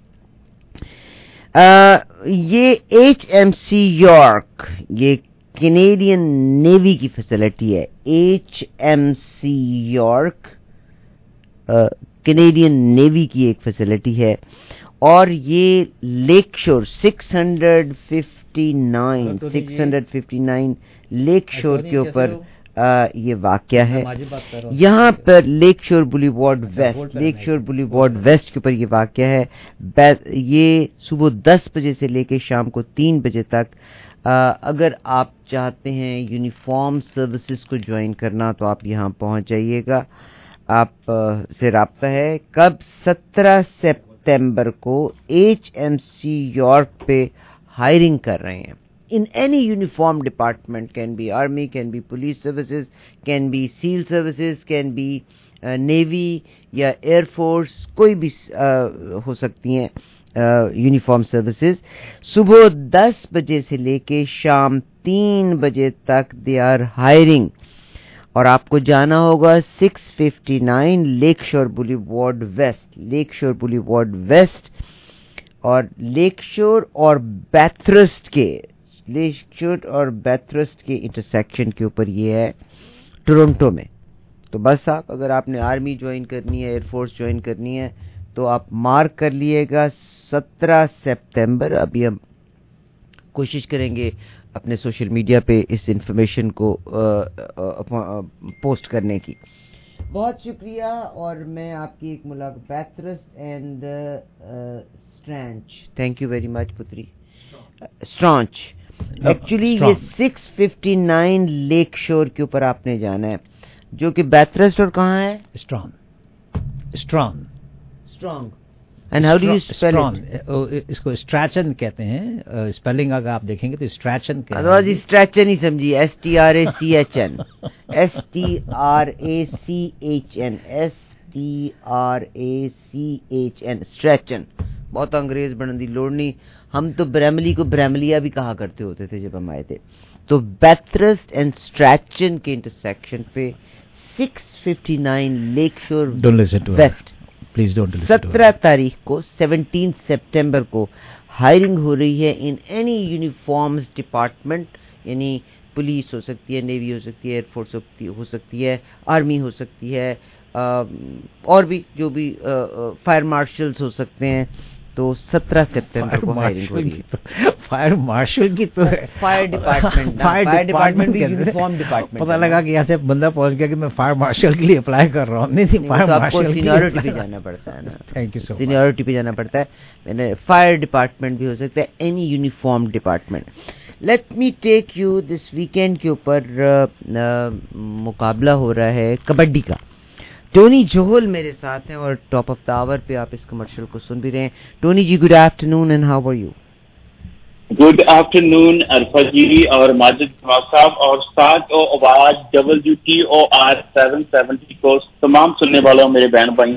आ, ये एच एम सी यॉर्क, ये कैनेडियन नेवी की फैसिलिटी है। H M C York Canadian navy की एक फैसिलिटी है, और ये Lakeshore six hundred fifty nine six hundred fifty nine Lakeshore के ऊपर ये वाक़या है। यहाँ पर Lakeshore Boulevard West, Lakeshore Boulevard West के ऊपर ये वाक़या है। ये सुबह दस बजे से लेकर शाम को तीन बजे तक। आ, अगर आप चाहते हैं यूनिफॉर्म सर्विसेज को ज्वाइन करना तो आप यहाँ पहुँच जाइएगा। आप आ, से राब्ता है कब? सत्रह सितंबर को एच एम सी यॉर्क पे हायरिंग कर रहे हैं। In any uniform department, can be army, can be police services, can be seal services, can be uh, navy या air force, कोई भी uh, हो सकती हैं यूनिफॉर्म uh, सर्विसेज। सुबह दस बजे से लेके शाम तीन बजे तक दे आर हायरिंग, और आपको जाना होगा six fifty nine Lakeshore Boulevard West, Lakeshore Boulevard West, और लेक शोर और बैथरस्ट के लेक शोर और बैथरस्ट के इंटरसेक्शन के ऊपर ये है टोरंटो में। तो बस आप अगर आपने आर्मी ज्वाइन करनी है, एयरफोर्स ज्वाइन करनी है, تو آپ مارک کر لیے گا سترہ سپتمبر. ابھی ہم کوشش کریں گے اپنے سوشل میڈیا پہ اس انفارمیشن کو پوسٹ کرنے کی. بہت شکریہ. اور میں آپ کی ایک ملاقات Bathurst and Strachan. Thank you very much پتری. اسٹرانچ ایکچولی یہ سکس ففٹی نائن لیک شور کے اوپر آپ نے جانا ہے, جو کہ بیترس اور کہاں ہے؟ Strong. Strong strong. And how do you spell it? اس کو اسٹریچن کہتے ہیں. اسپیلنگ اگر آپ دیکھیں گے تو اسٹریچن کہتے ہیں. ادواز اسٹریچن ہی سمجھیے. S T R A C H N. S T R A C H N. S T R A C H N. Strachan. بہت انگریز بننے دی لوڑ نہیں. ہم تو بریملی کو بریملیا بھی کہا کرتے ہوتے تھے جب ہم آئے تھے. تو بیترس اینڈ اسٹریچن کے انٹرسیکشن پہ six fifty nine leak shore west please don't. سترہ تاریخ کو سیونٹین سپٹمبر کو ہائرنگ ہو رہی ہے ان اینی یونیفارمز ڈپارٹمنٹ. یعنی پولیس ہو سکتی ہے, نیوی ہو سکتی ہے, ایئر فورس ہو سکتی ہے, آرمی ہو سکتی ہے, اور بھی جو بھی فائر مارشلز ہو سکتے ہیں. تو سترہ سپتمبر کو ہائرنگ ہو رہی ہے. فائر مارشل کی تو فائر ڈپارٹمنٹ. فائر ڈپارٹمنٹ بھی یونیفارم ڈپارٹمنٹ. پتہ لگا کہ یہاں سے بندہ پہنچ گیا کہ میں فائر مارشل کے لیے اپلائی کر رہا ہوں. نہیں نہیں, فائر مارشل سینیورٹی پہ جانا پڑتا ہے نا. Thank you so much. Seniority پہ جانا پڑتا ہے. میں نے فائر ڈپارٹمنٹ بھی ہو سکتا ہے, any uniform department. Let me take you this weekend کے اوپر مقابلہ ہو رہا ہے کبڈی کا. ٹونی جوہل میرے ساتھ ہیں اور ٹاپ آف دا آور پہ آپ اس کمرشل کو سن بھی رہے ہیں. Tony ji, good afternoon and how are you? Good afternoon Arfa ji اور ماجد صاحب اور ساتھ او آواز W T O R seven seventy کو تمام سننے والوں میرے بہن بھائی.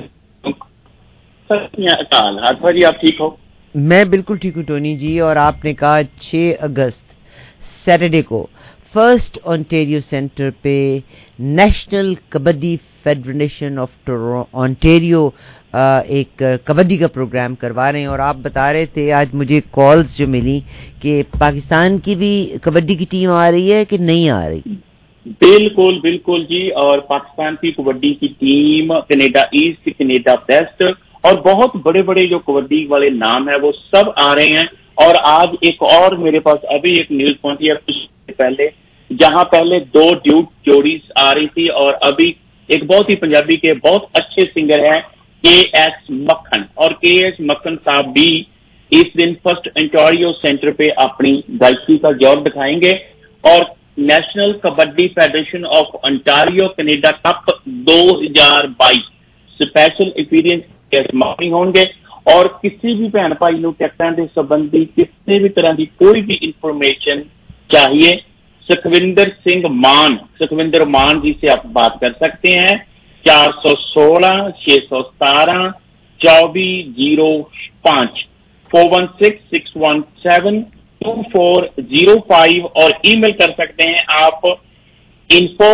عرفہ جی آپ ٹھیک ہو؟ میں بالکل ٹھیک ہوں ٹونی جی. اور آپ نے کہا چھ اگست سیٹرڈے کو فرسٹ آنٹیریو سینٹر پہ national kabaddi federation of Ontario ایک کبڈی کا پروگرام کروا رہے ہیں. اور آپ بتا رہے تھے آج مجھے کالز جو ملی کہ پاکستان کی بھی کبڈی کی ٹیم آ رہی ہے کہ نہیں آ رہی؟ بالکل بالکل جی. اور پاکستان کی کبڈی کی team Canada east, Canada west اور بہت بڑے بڑے جو کبڈی والے نام ہیں وہ سب آ رہے ہیں. اور آج ایک اور میرے پاس ابھی ایک نیوز پہنچی ہے کچھ پہلے, جہاں پہلے دو ڈیوٹ جوڑیز آ رہی تھی اور ابھی ایک بہت ہی پنجابی کے بہت اچھے سنگر ہیں کے ایس مکھن. اور کے ایس مکھن صاحب بھی اس دن فرسٹ انٹوریو سینٹر پہ اپنی گائیکی کا جوڑ دکھائیں گے. اور national kabaddi federation of Ontario Canada cup دو ہزار بائیس اسپیشل ایکسپیرینس مارننگ ہوں گے. اور کسی بھی بہن بھائی نو ٹکٹاں دے سبندھی کسی بھی طرح کی کوئی بھی انفارمیشن چاہیے, سکھوندر سنگھ مان سکھوندر مان جی سے آپ بات کر سکتے ہیں. چار سو سولہ چھ سو ستارہ چوبیس زیرو پانچ four one six six one seven two four zero five. اور ای میل کر سکتے ہیں آپ info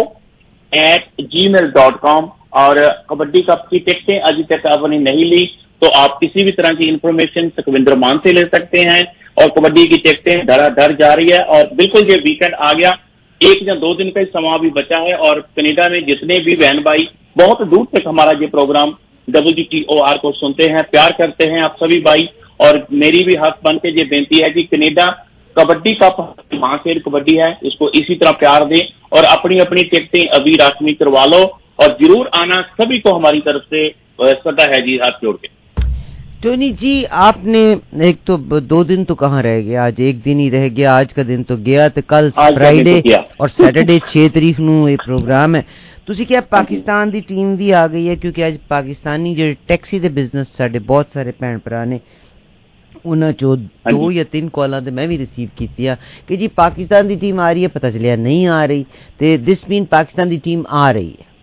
at gmail dot com. اور کبڈی کپ کی ٹکٹیں ابھی تک آپ نے نہیں لی تو آپ کسی بھی طرح کی انفارمیشن سکھوندر مان سے لے سکتے ہیں. اور کبڈی کی ٹکٹیں دھڑا دھڑ جا رہی ہے. اور بالکل یہ ویکینڈ آ گیا, ایک یا دو دن کا سما بھی بچا ہے. اور کینیڈا میں جتنے بھی بہن بھائی بہت دور تک ہمارا یہ program W T O R کو سنتے ہیں, پیار کرتے ہیں آپ سبھی بھائی. اور میری بھی حق بن کے یہ بینتی ہے کہ کینیڈا کبڈی کپ ماں سے کبڈی ہے, اس کو اسی طرح پیار دیں اور اپنی اپنی ٹکٹیں ابھی راسمی کروا لو. اور ضرور آنا, سبھی کو ہماری طرف سے سدا ہے جی ہاتھ جوڑ کے. ٹونی جی آپ نے ایک تو دو دن تو کہاں رہ گیا, آج ایک دن ہی رہ گیا. آج کا دن تو گیا تو کل فرائیڈے اور سیٹرڈے چھ تاریخ نو یہ پروگرام ہے. تسی کیا پاکستان دی ٹیم بھی آ گئی ہے؟ کیونکہ اج پاکستانی جو ٹیکسی دے بزنس ساڈے بہت سارے بھن بھرا نے انہاں چو دو یا تین کالاں تے میں بھی ریسیو کیتی ہے کہ جی پاکستان دی ٹیم آ رہی ہے, پتہ چلیا نہیں آ رہی. تے دس مین پاکستان دی ٹیم آ رہی ہے.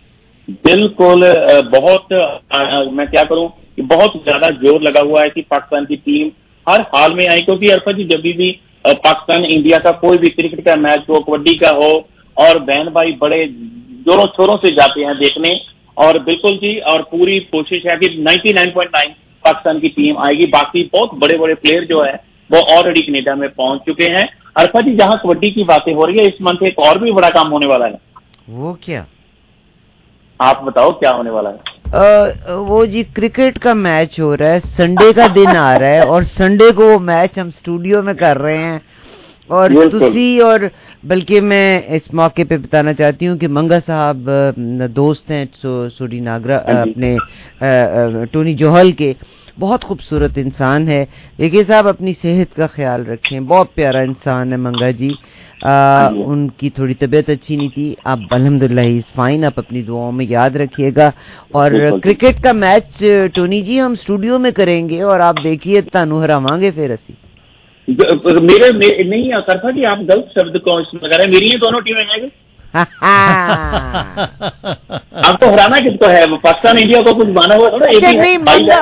بالکل بہت میں کیا کروں, بہت زیادہ زور لگا ہوا ہے کہ پاکستان کی ٹیم ہر حال میں آئے. کیونکہ عرفہ جی جب بھی پاکستان انڈیا کا کوئی بھی کرکٹ کا میچ ہو, کبڈی کا ہو, اور بہن بھائی بڑے زوروں شوروں سے جاتے ہیں دیکھنے. اور بالکل جی, اور پوری کوشش ہے کہ ninety nine point nine Pakistan کی ٹیم آئے گی. باقی بہت بڑے بڑے پلیئر جو ہے وہ آلریڈی کینیڈا میں پہنچ چکے ہیں. عرفہ جی جہاں کبڈی کی باتیں ہو رہی ہے, اس منتھ ایک اور بھی بڑا کام ہونے والا ہے. وہ کیا؟ آپ بتاؤ کیا ہونے والا ہے؟ وہ جی کرکٹ کا میچ ہو رہا ہے, سنڈے کا دن آ رہا ہے اور سنڈے کو وہ میچ ہم اسٹوڈیو میں کر رہے ہیں, اور تسی اور بلکہ میں اس موقع پہ بتانا چاہتی ہوں کہ منگا صاحب دوست ہیں سوری ناگرا اپنے ٹونی جوہل کے, بہت خوبصورت انسان ہے. دیکھیے صاحب اپنی صحت کا خیال رکھیں, بہت پیارا انسان ہے منگا جی. آ, ان کی تھوڑی طبیعت اچھی نہیں تھی, اب الحمدللہ ہی از فائن. آپ اپنی دعاؤں میں یاد رکھیے گا. اور کرکٹ کا میچ ٹونی جی ہم اسٹوڈیو میں کریں گے اور آپ دیکھیے تانوں ہراواں گے پھر اسی. میرے نہیں کرتا کہ آپ غلط شبد کو استعمال کر رہے ہیں, میری یہ دونوں ٹیمیں ہیں. آپ کو ہرانا کس کو ہے, پاکستان انڈیا کو کچھ مانا ہوا تھوڑا.